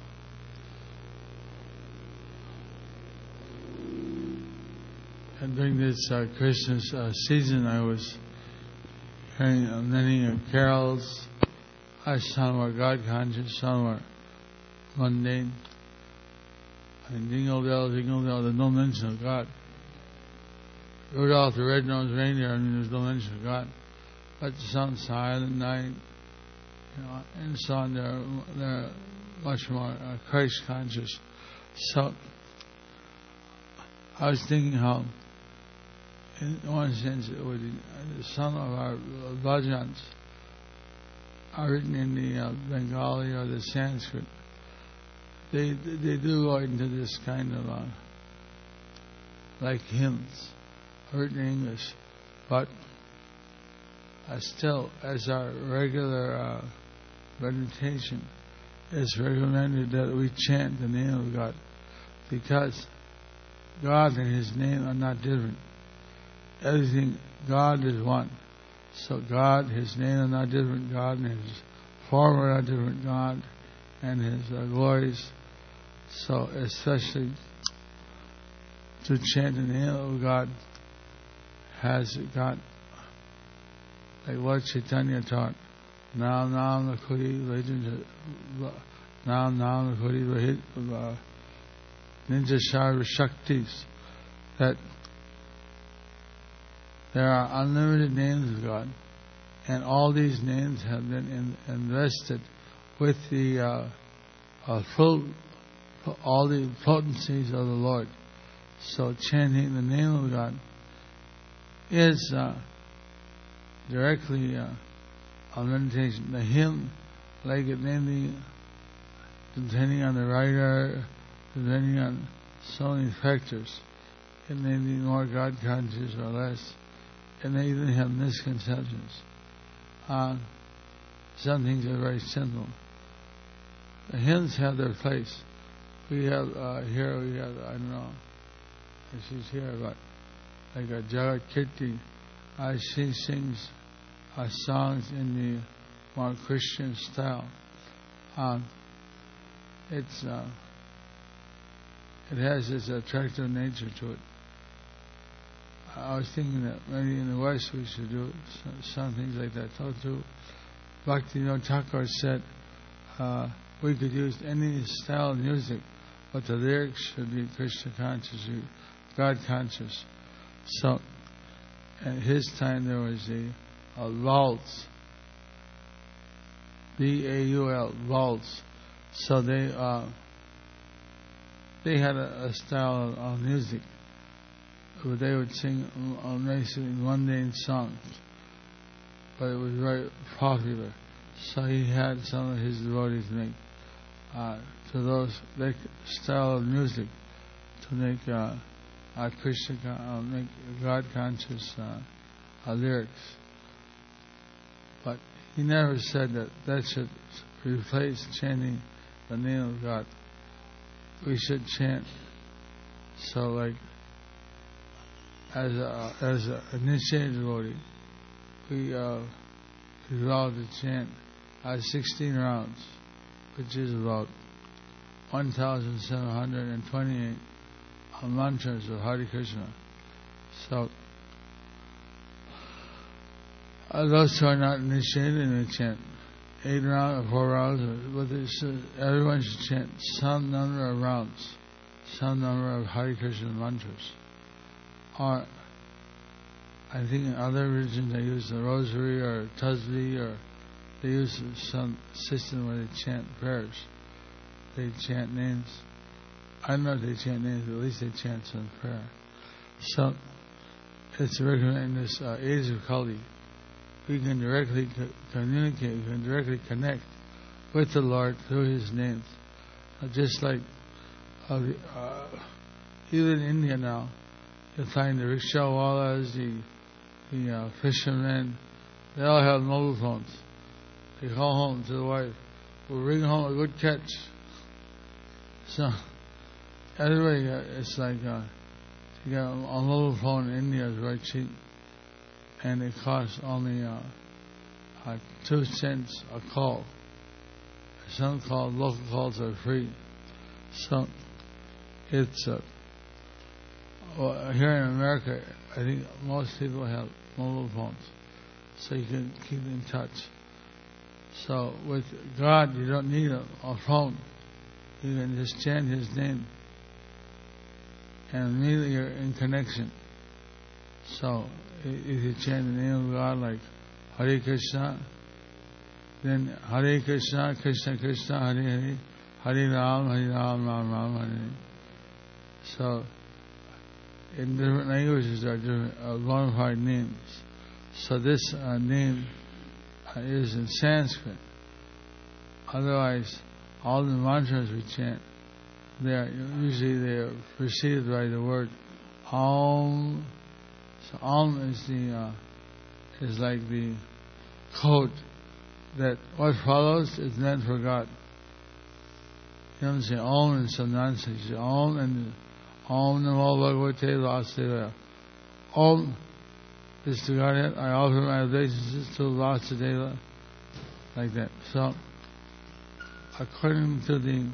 and during this Christmas season, I was hearing many carols. Some were God conscious, some were mundane. And jingle bells, there's no mention of God. Rudolph the Red-Nosed Reindeer, there's no mention of God. But the sun, silent night, and so on, they're much more Christ conscious. So I was thinking how, in one sense, some of our bhajans are written in the Bengali or the Sanskrit. They do go into this kind of like hymns written in English, but still, as our regular meditation, it's recommended that we chant the name of God, because God and His name are not different. Everything, God is one. So God, His name are not different. God and His form are not different. God and His glories. So especially to chant the name of God has got, like Lord Chaitanya taught, Nam Nam Lakuri Vajin Nam Nam Lakuri Vahit Ninja Shara Shaktis, that there are unlimited names of God, and all these names have been invested with the all the potencies of the Lord. So chanting the name of God is directly a meditation. The hymn, like it may be, depending on the writer, depending on so many factors, it may be more God conscious or less. It may even have misconceptions. Some things are very simple. The hymns have their place. We have here, I don't know if she's here, but like a Jagat Kirti, she sings songs in the more Christian style. It's it has this attractive nature to it. I was thinking that maybe in the West we should do some things like that. So too, Bhaktivinoda Thakur said we could use any style of music, but the lyrics should be Krishna conscious, God conscious. So at his time there was a waltz, B-A-U-L, waltz. So they had a style of music. They would sing basically mundane songs, but it was very popular. So he had some of his devotees make to that style of music to make Krishna, make God conscious lyrics. But he never said that should replace chanting the name of God. We should chant. So like as a initiated devotee, we vowed to chant 16 rounds, which is about 1,728 mantras of Hare Krishna. So those who are not initiated, they chant 8 rounds or 4 rounds, but everyone should chant some number of rounds, some number of Hare Krishna mantras. Or I think in other religions they use the rosary or tasbih, or they use some system where they chant prayers. They chant names. I don't know if they chant names, but at least they chant some prayer. So it's recommended in this age of Kali, we can directly communicate, we can directly connect with the Lord through His names. Just like even in India now, you find the rickshawalas, the fishermen, they all have mobile phones. They call home to the wife, we'll bring home a good catch. So everybody, it's like to get a mobile phone in India is very cheap, and it costs only 2 cents a call. Some local calls are free. So it's here in America, I think most people have mobile phones, so you can keep in touch. So with God, you don't need a phone. You can just chant His name, and immediately you're in connection. So if you chant the name of God like Hare Krishna, then Hare Krishna, Krishna Krishna, Hare Hare, Hare Ram, Ram Ram, Hare. So in different languages there are different bona fide names. So this name is in Sanskrit. Otherwise, all the mantras we chant, they are preceded by the word Om. So Om is like the code that what follows is meant for God. You don't say Om and some nonsense. You say Om and Om Namo Bhagavate Vasudevaya. Om is to Godhead. I offer my obeisances to Vasudeva. Like that. So, according to the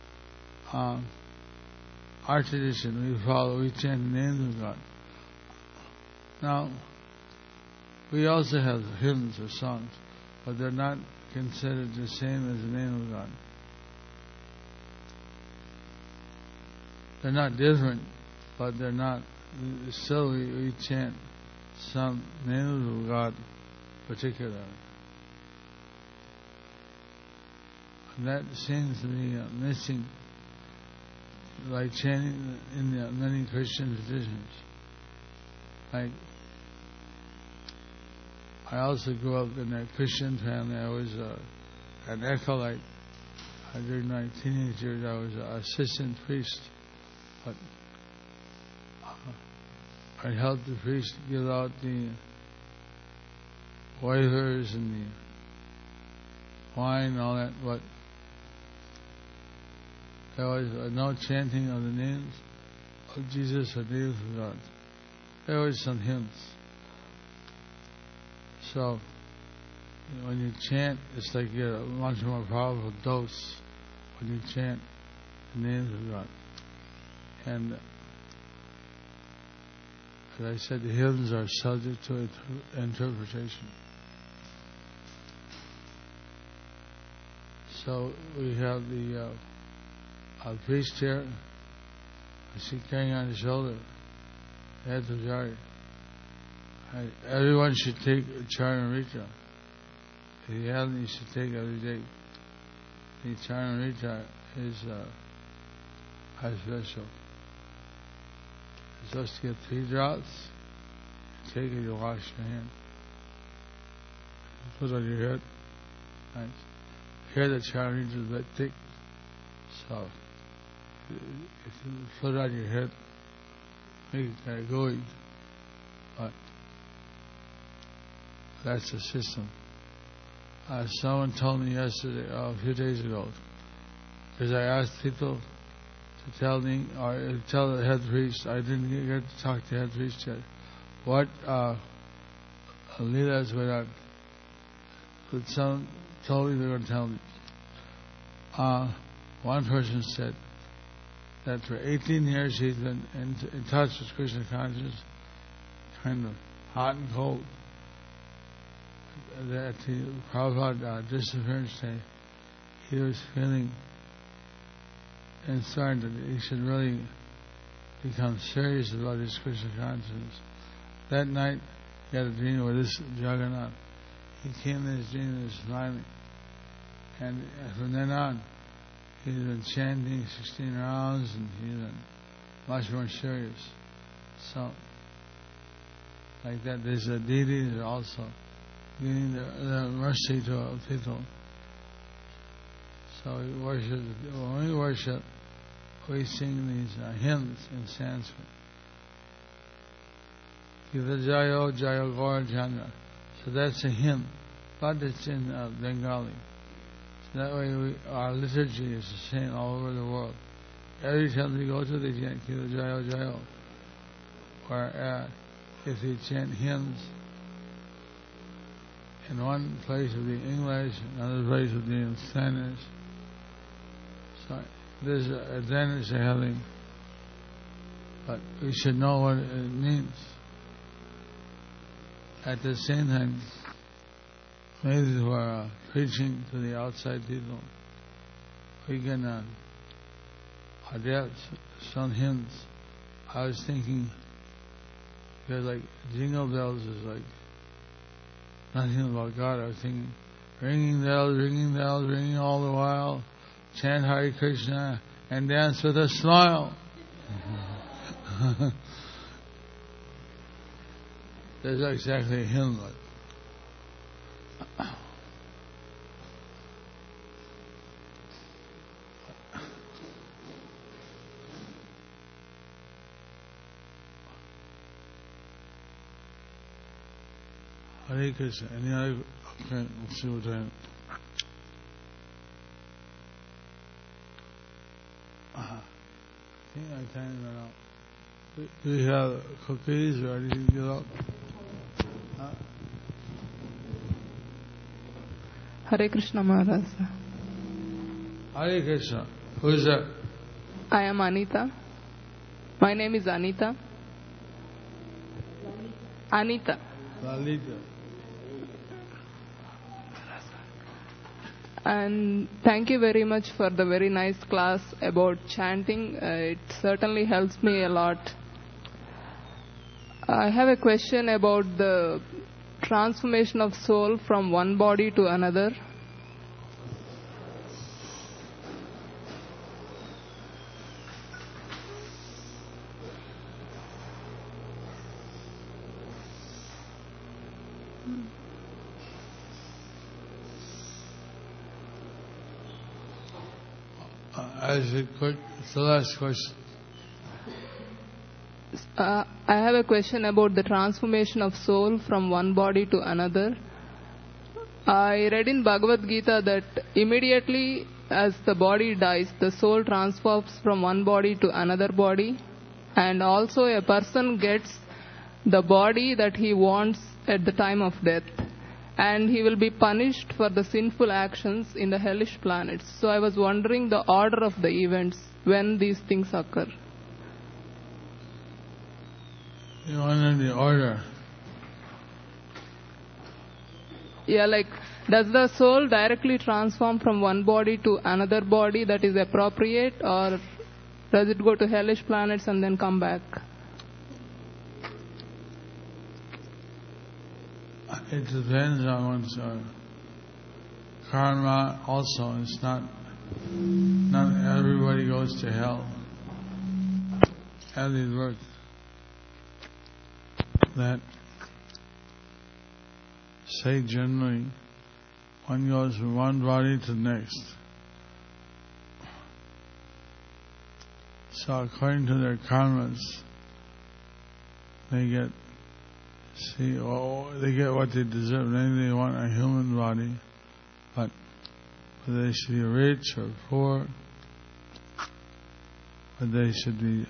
our tradition, we chant the names of God. Now, we also have hymns or songs, but they're not considered the same as the name of God. They're not different, but they're not. Still, we chant some names of God particularly. And that seems to be missing, like chanting in the many Christian traditions. Like, I also grew up in a Christian family. I was an acolyte. During my teenage years, I was an assistant priest. But I helped the priest give out the wafers and the wine and all that, but there was no chanting of the names of Jesus or names of God. There was some hymns. So when you chant, it's like you get a much more powerful dose when you chant the names of God. And as I said, the hymns are subject to interpretation. So we have the priest here. I see carrying on his shoulder, head of Jari. Everyone should take Charanamrita. If you haven't, you should take it every day. The Charanamrita is high special. You're supposed to get 3 drops. Take it, you wash your hand. Put it on your head. Nice. Here the Charanamrita is a bit thick. So if you put it on your head, make it kind of going. But that's the system. Someone told me yesterday, a few days ago, because I asked people to tell me, or tell the head priest, I didn't get to talk to the head priest yet, what leelas were on. But someone told me they were going to tell me. One person said that for 18 years he's been in touch with Krishna consciousness, kind of hot and cold. At the Prabhupada disappearance day, he was feeling inspired that he should really become serious about his Krishna consciousness. That night, he had a dream with this Jagannath. He came in his dream and was smiling. And from then on, he's been chanting 16 rounds and he's been much more serious. So, like that, there's a deity that also giving the mercy to people. So when we worship, we sing these hymns in Sanskrit. Kiva Jayo Jayo Gaura Chandra. So that's a hymn, but it's in Bengali. So that way our liturgy is the same all over the world. Every time we go to, they chant Kiva Jayo Jayo. Or if we chant hymns, in one place it would be English, another place would be in Spanish. So there's an advantage to having, but we should know what it means. At the same time, maybe who are preaching to the outside people, we can adapt some hymns. I was thinking, because like Jingle Bells is like nothing about God. I was thinking, ringing bells, ringing all the while, chant Hare Krishna and dance with a smile. That's exactly a hymn. Hare Krishna. Any other? Okay, we'll see what time. I think our time ran out. Do you have cookies or anything to give up? Hare Krishna Maharaj. Hare Krishna. Who is that? I am Anita. My name is Anita. Anita. Lalita. And thank you very much for the very nice class about chanting. It certainly helps me a lot. I have a question about the transformation of soul from one body to another. As a quick, it's the last question. I have a question about the transformation of soul from one body to another. I read in Bhagavad Gita that immediately as the body dies, the soul transforms from one body to another body, and also a person gets the body that he wants at the time of death, and he will be punished for the sinful actions in the hellish planets. So I was wondering the order of the events when these things occur. You wanted the order. Yeah, like, does the soul directly transform from one body to another body that is appropriate, or does it go to hellish planets and then come back? It depends on one's karma also. It's not everybody goes to hell. How does it work? That, say generally, one goes from one body to the next. So according to their karmas, they get what they deserve. Maybe they want a human body, but whether they should be rich or poor, whether they should be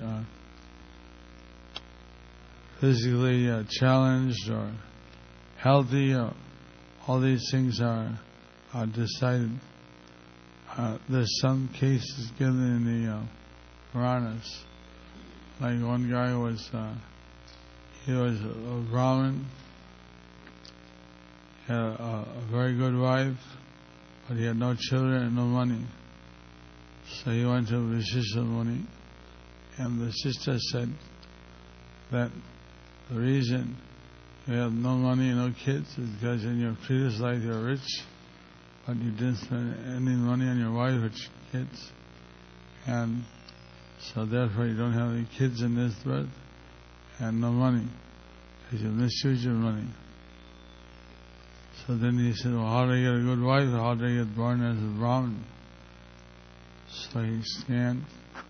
physically challenged or healthy, all these things are decided. There's some cases given in the Puranas. Like one guy was he was a Brahmin, he had a very good wife, but he had no children and no money. So he went to Vasishtha Muni, and the sister said that the reason you have no money and no kids is because in your previous life you were rich, but you didn't spend any money on your wife or kids, and so therefore you don't have any kids in this birth and no money, because you misuse your money. So then he said, well, how do I get a good wife? How do I get born as a Brahmin? So he scanned.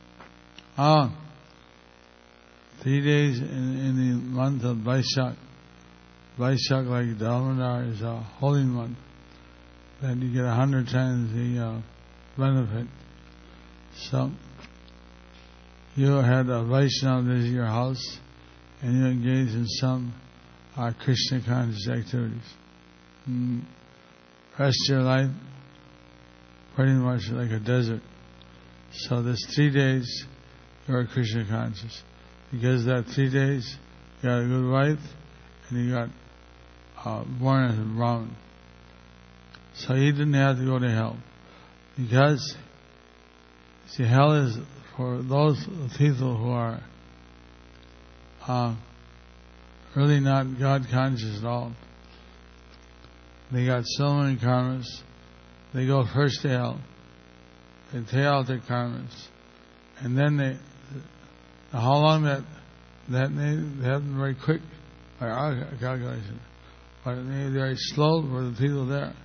3 days in the month of Vaishak. Vaishak, like Damodar, is a holy month. Then you get 100 times the benefit. So you had a Vaishnava visit your house, and you engage in some Krishna conscious activities. Rest of your life, pretty much like a desert. So this 3 days, you're Krishna conscious. Because that 3 days, you got a good wife, and you got born as a Brahmin. So he didn't have to go to hell. Because, see, hell is for those people who are really not God conscious at all. They got so many karmas, they go first to hell. They pay out their karmas. And then how long that may happen very quick by our calculation, but it may be very slow for the people there.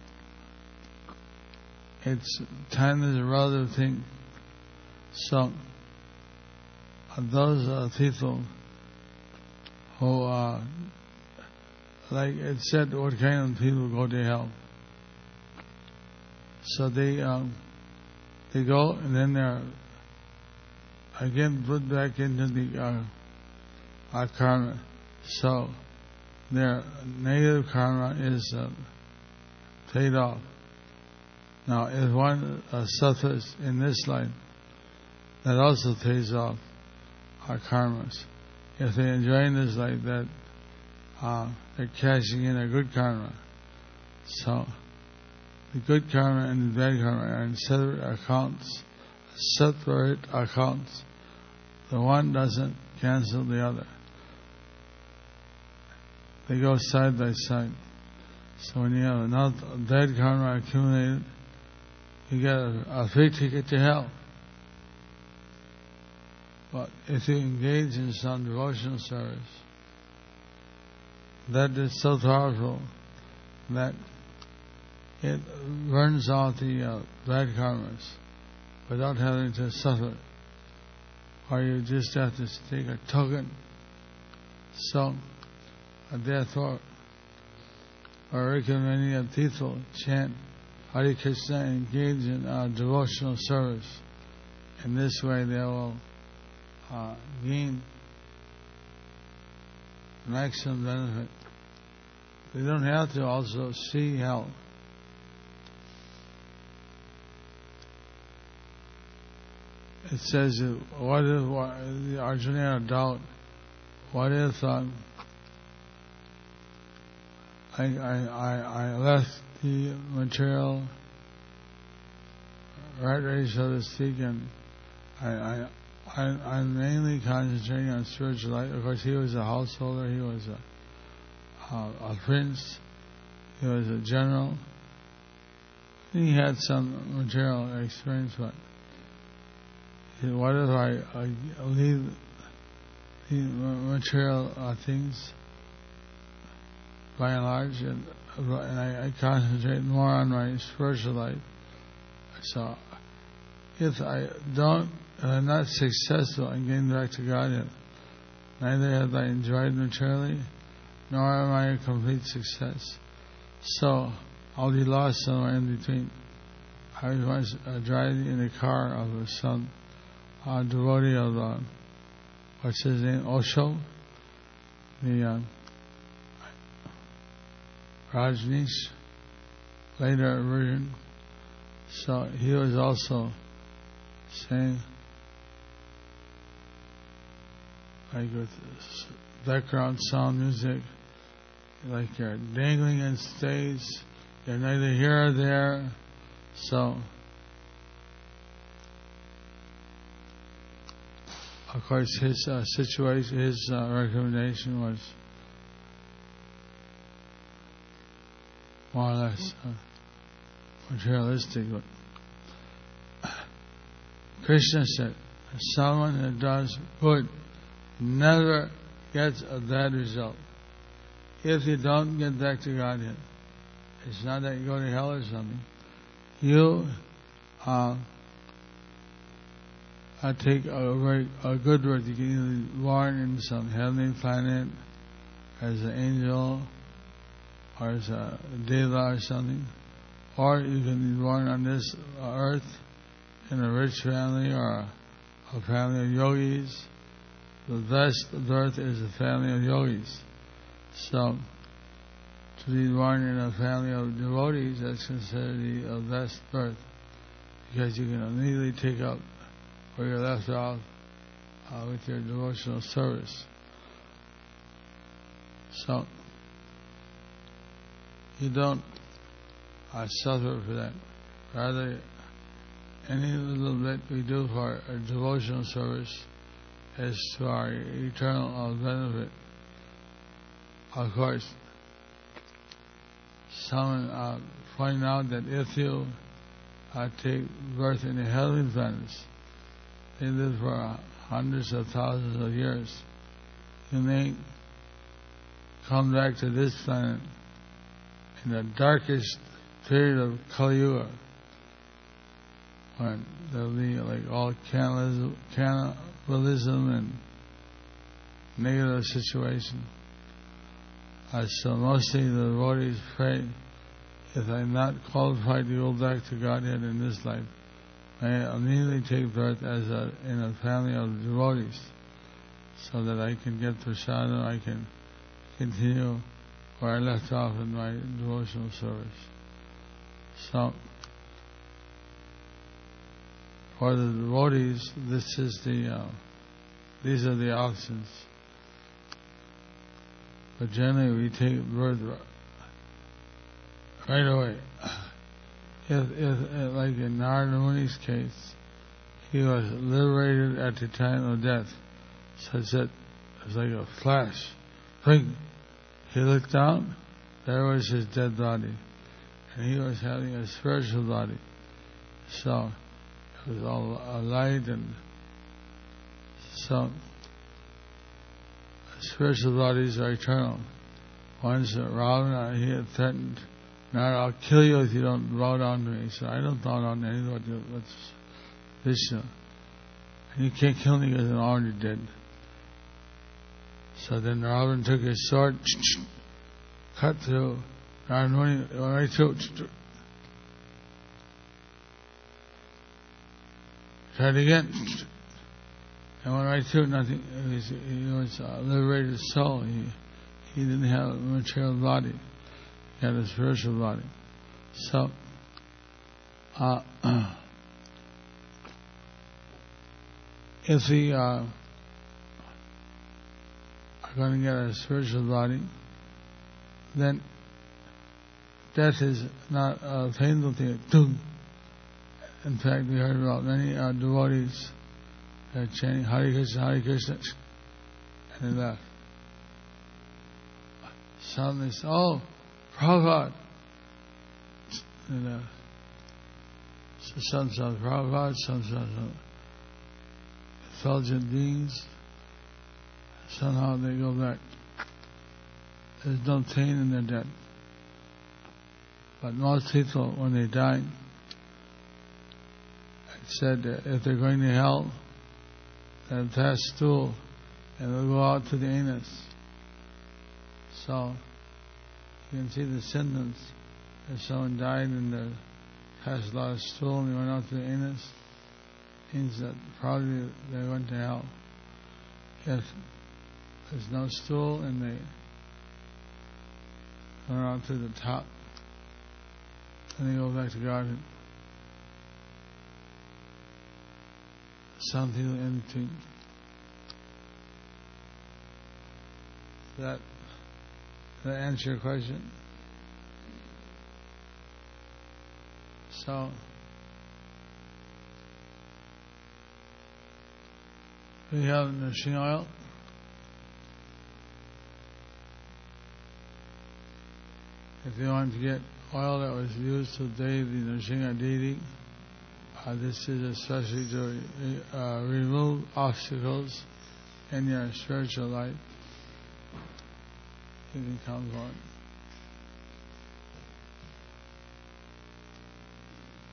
Time is a relative thing. So those people who like it said, what kind of people go to hell? So they go, and then they're again put back into the karma. So their negative karma is paid off. Now, if one suffers in this life, that also pays off our karmas. If they enjoy in this life, that they're cashing in a good karma. So the good karma and the bad karma are in separate accounts. The one doesn't cancel the other. They go side by side. So when you have enough bad karma accumulated, you get a free ticket to hell. But if you engage in some devotional service, that is so powerful that it burns out the bad karmas without having to suffer. Or you just have to take a token, so therefore, or recommending that people chant Hare Krishna and engage in devotional service. In this way they will gain maximum benefit. They don't have to also see hell. It says, what if Arjuna had a doubt, what if I left the material rat race, so to speak, and I'm mainly concentrating on spiritual life. Of course, he was a householder, he was a prince, he was a general. He had some material experience, but what if I leave the material things by and large, and I concentrate more on my spiritual life? So, if I'm not successful in getting back to Godhead, neither have I enjoyed materially, nor am I a complete success. So, I'll be lost somewhere in between. I was once driving in a car of some devotee of, what's his name, Osho, the Rajneesh, later version. So he was also saying, like with background sound music, like you're dangling in space, you're neither here or there. So, of course, his situation, his recommendation was more or less materialistic. But Krishna said, someone that does good never gets a bad result. If you don't get back to Godhead, it's not that you go to hell or something. You take a good word. You can either born in some heavenly planet as an angel or as a deva or something, or you can be born on this earth in a rich family or a family of yogis. The best birth is a family of yogis. So, to be born in a family of devotees, that's considered the best birth, because you can immediately take up where you're left off with your devotional service. So, you don't suffer for that. Rather, any little bit we do for a devotional service is to our eternal benefit. Of course, someone pointed out that if you take birth in the heavenly planets, they live for hundreds of thousands of years. You may come back to this planet in the darkest period of Kali Yuga, when there'll be like all cannibalism and negative situation. So mostly the devotees pray, if I'm not qualified to go back to Godhead in this life, may I immediately take birth in a family of devotees, so that I can get prasadam, I can continue where I left off in my devotional service. So, for the devotees, these are the options. But generally, we take birth right away. If like in Narada Muni's case, he was liberated at the time of death, such that it was like a flash. Ring. He looked down, there was his dead body, and he was having a spiritual body. So it was all light, and so spiritual bodies are eternal. Once Ravana, he had threatened, "Now I'll kill you if you don't bow down to me." He said, "I don't bow down to anyone but Vishnu. And you can't kill me because I'm already dead." So then Ravana took his sword, cut through Narada Muni, right through. Tried again, and went right through. Nothing. He was a liberated soul. He didn't have a material body. He had a spiritual body. So, if we are going to get a spiritual body, then death is not a painful thing. In fact, we heard about many devotees chanting Hare Krishna, and they left. Suddenly, oh, Prabhupada. And so some Prabhupada, some effulgent beings, somehow they go back. There's no pain in their death. But most people, when they die, said that if they're going to hell, they'll pass stool and they'll go out to the anus. So you can see the sentence. If someone died and they passed a lot of stool and they went out to the anus, means that probably they went to hell. If there's no stool and they went out to the top, and they go back to garden. Some people in between. That answer your question? So we have nursing oil. If you want to get oil that was used to bathe the Nrsimha deity, this is especially to remove obstacles in your spiritual life. You can come on.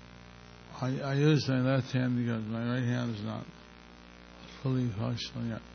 I use my left hand because my right hand is not fully functional yet.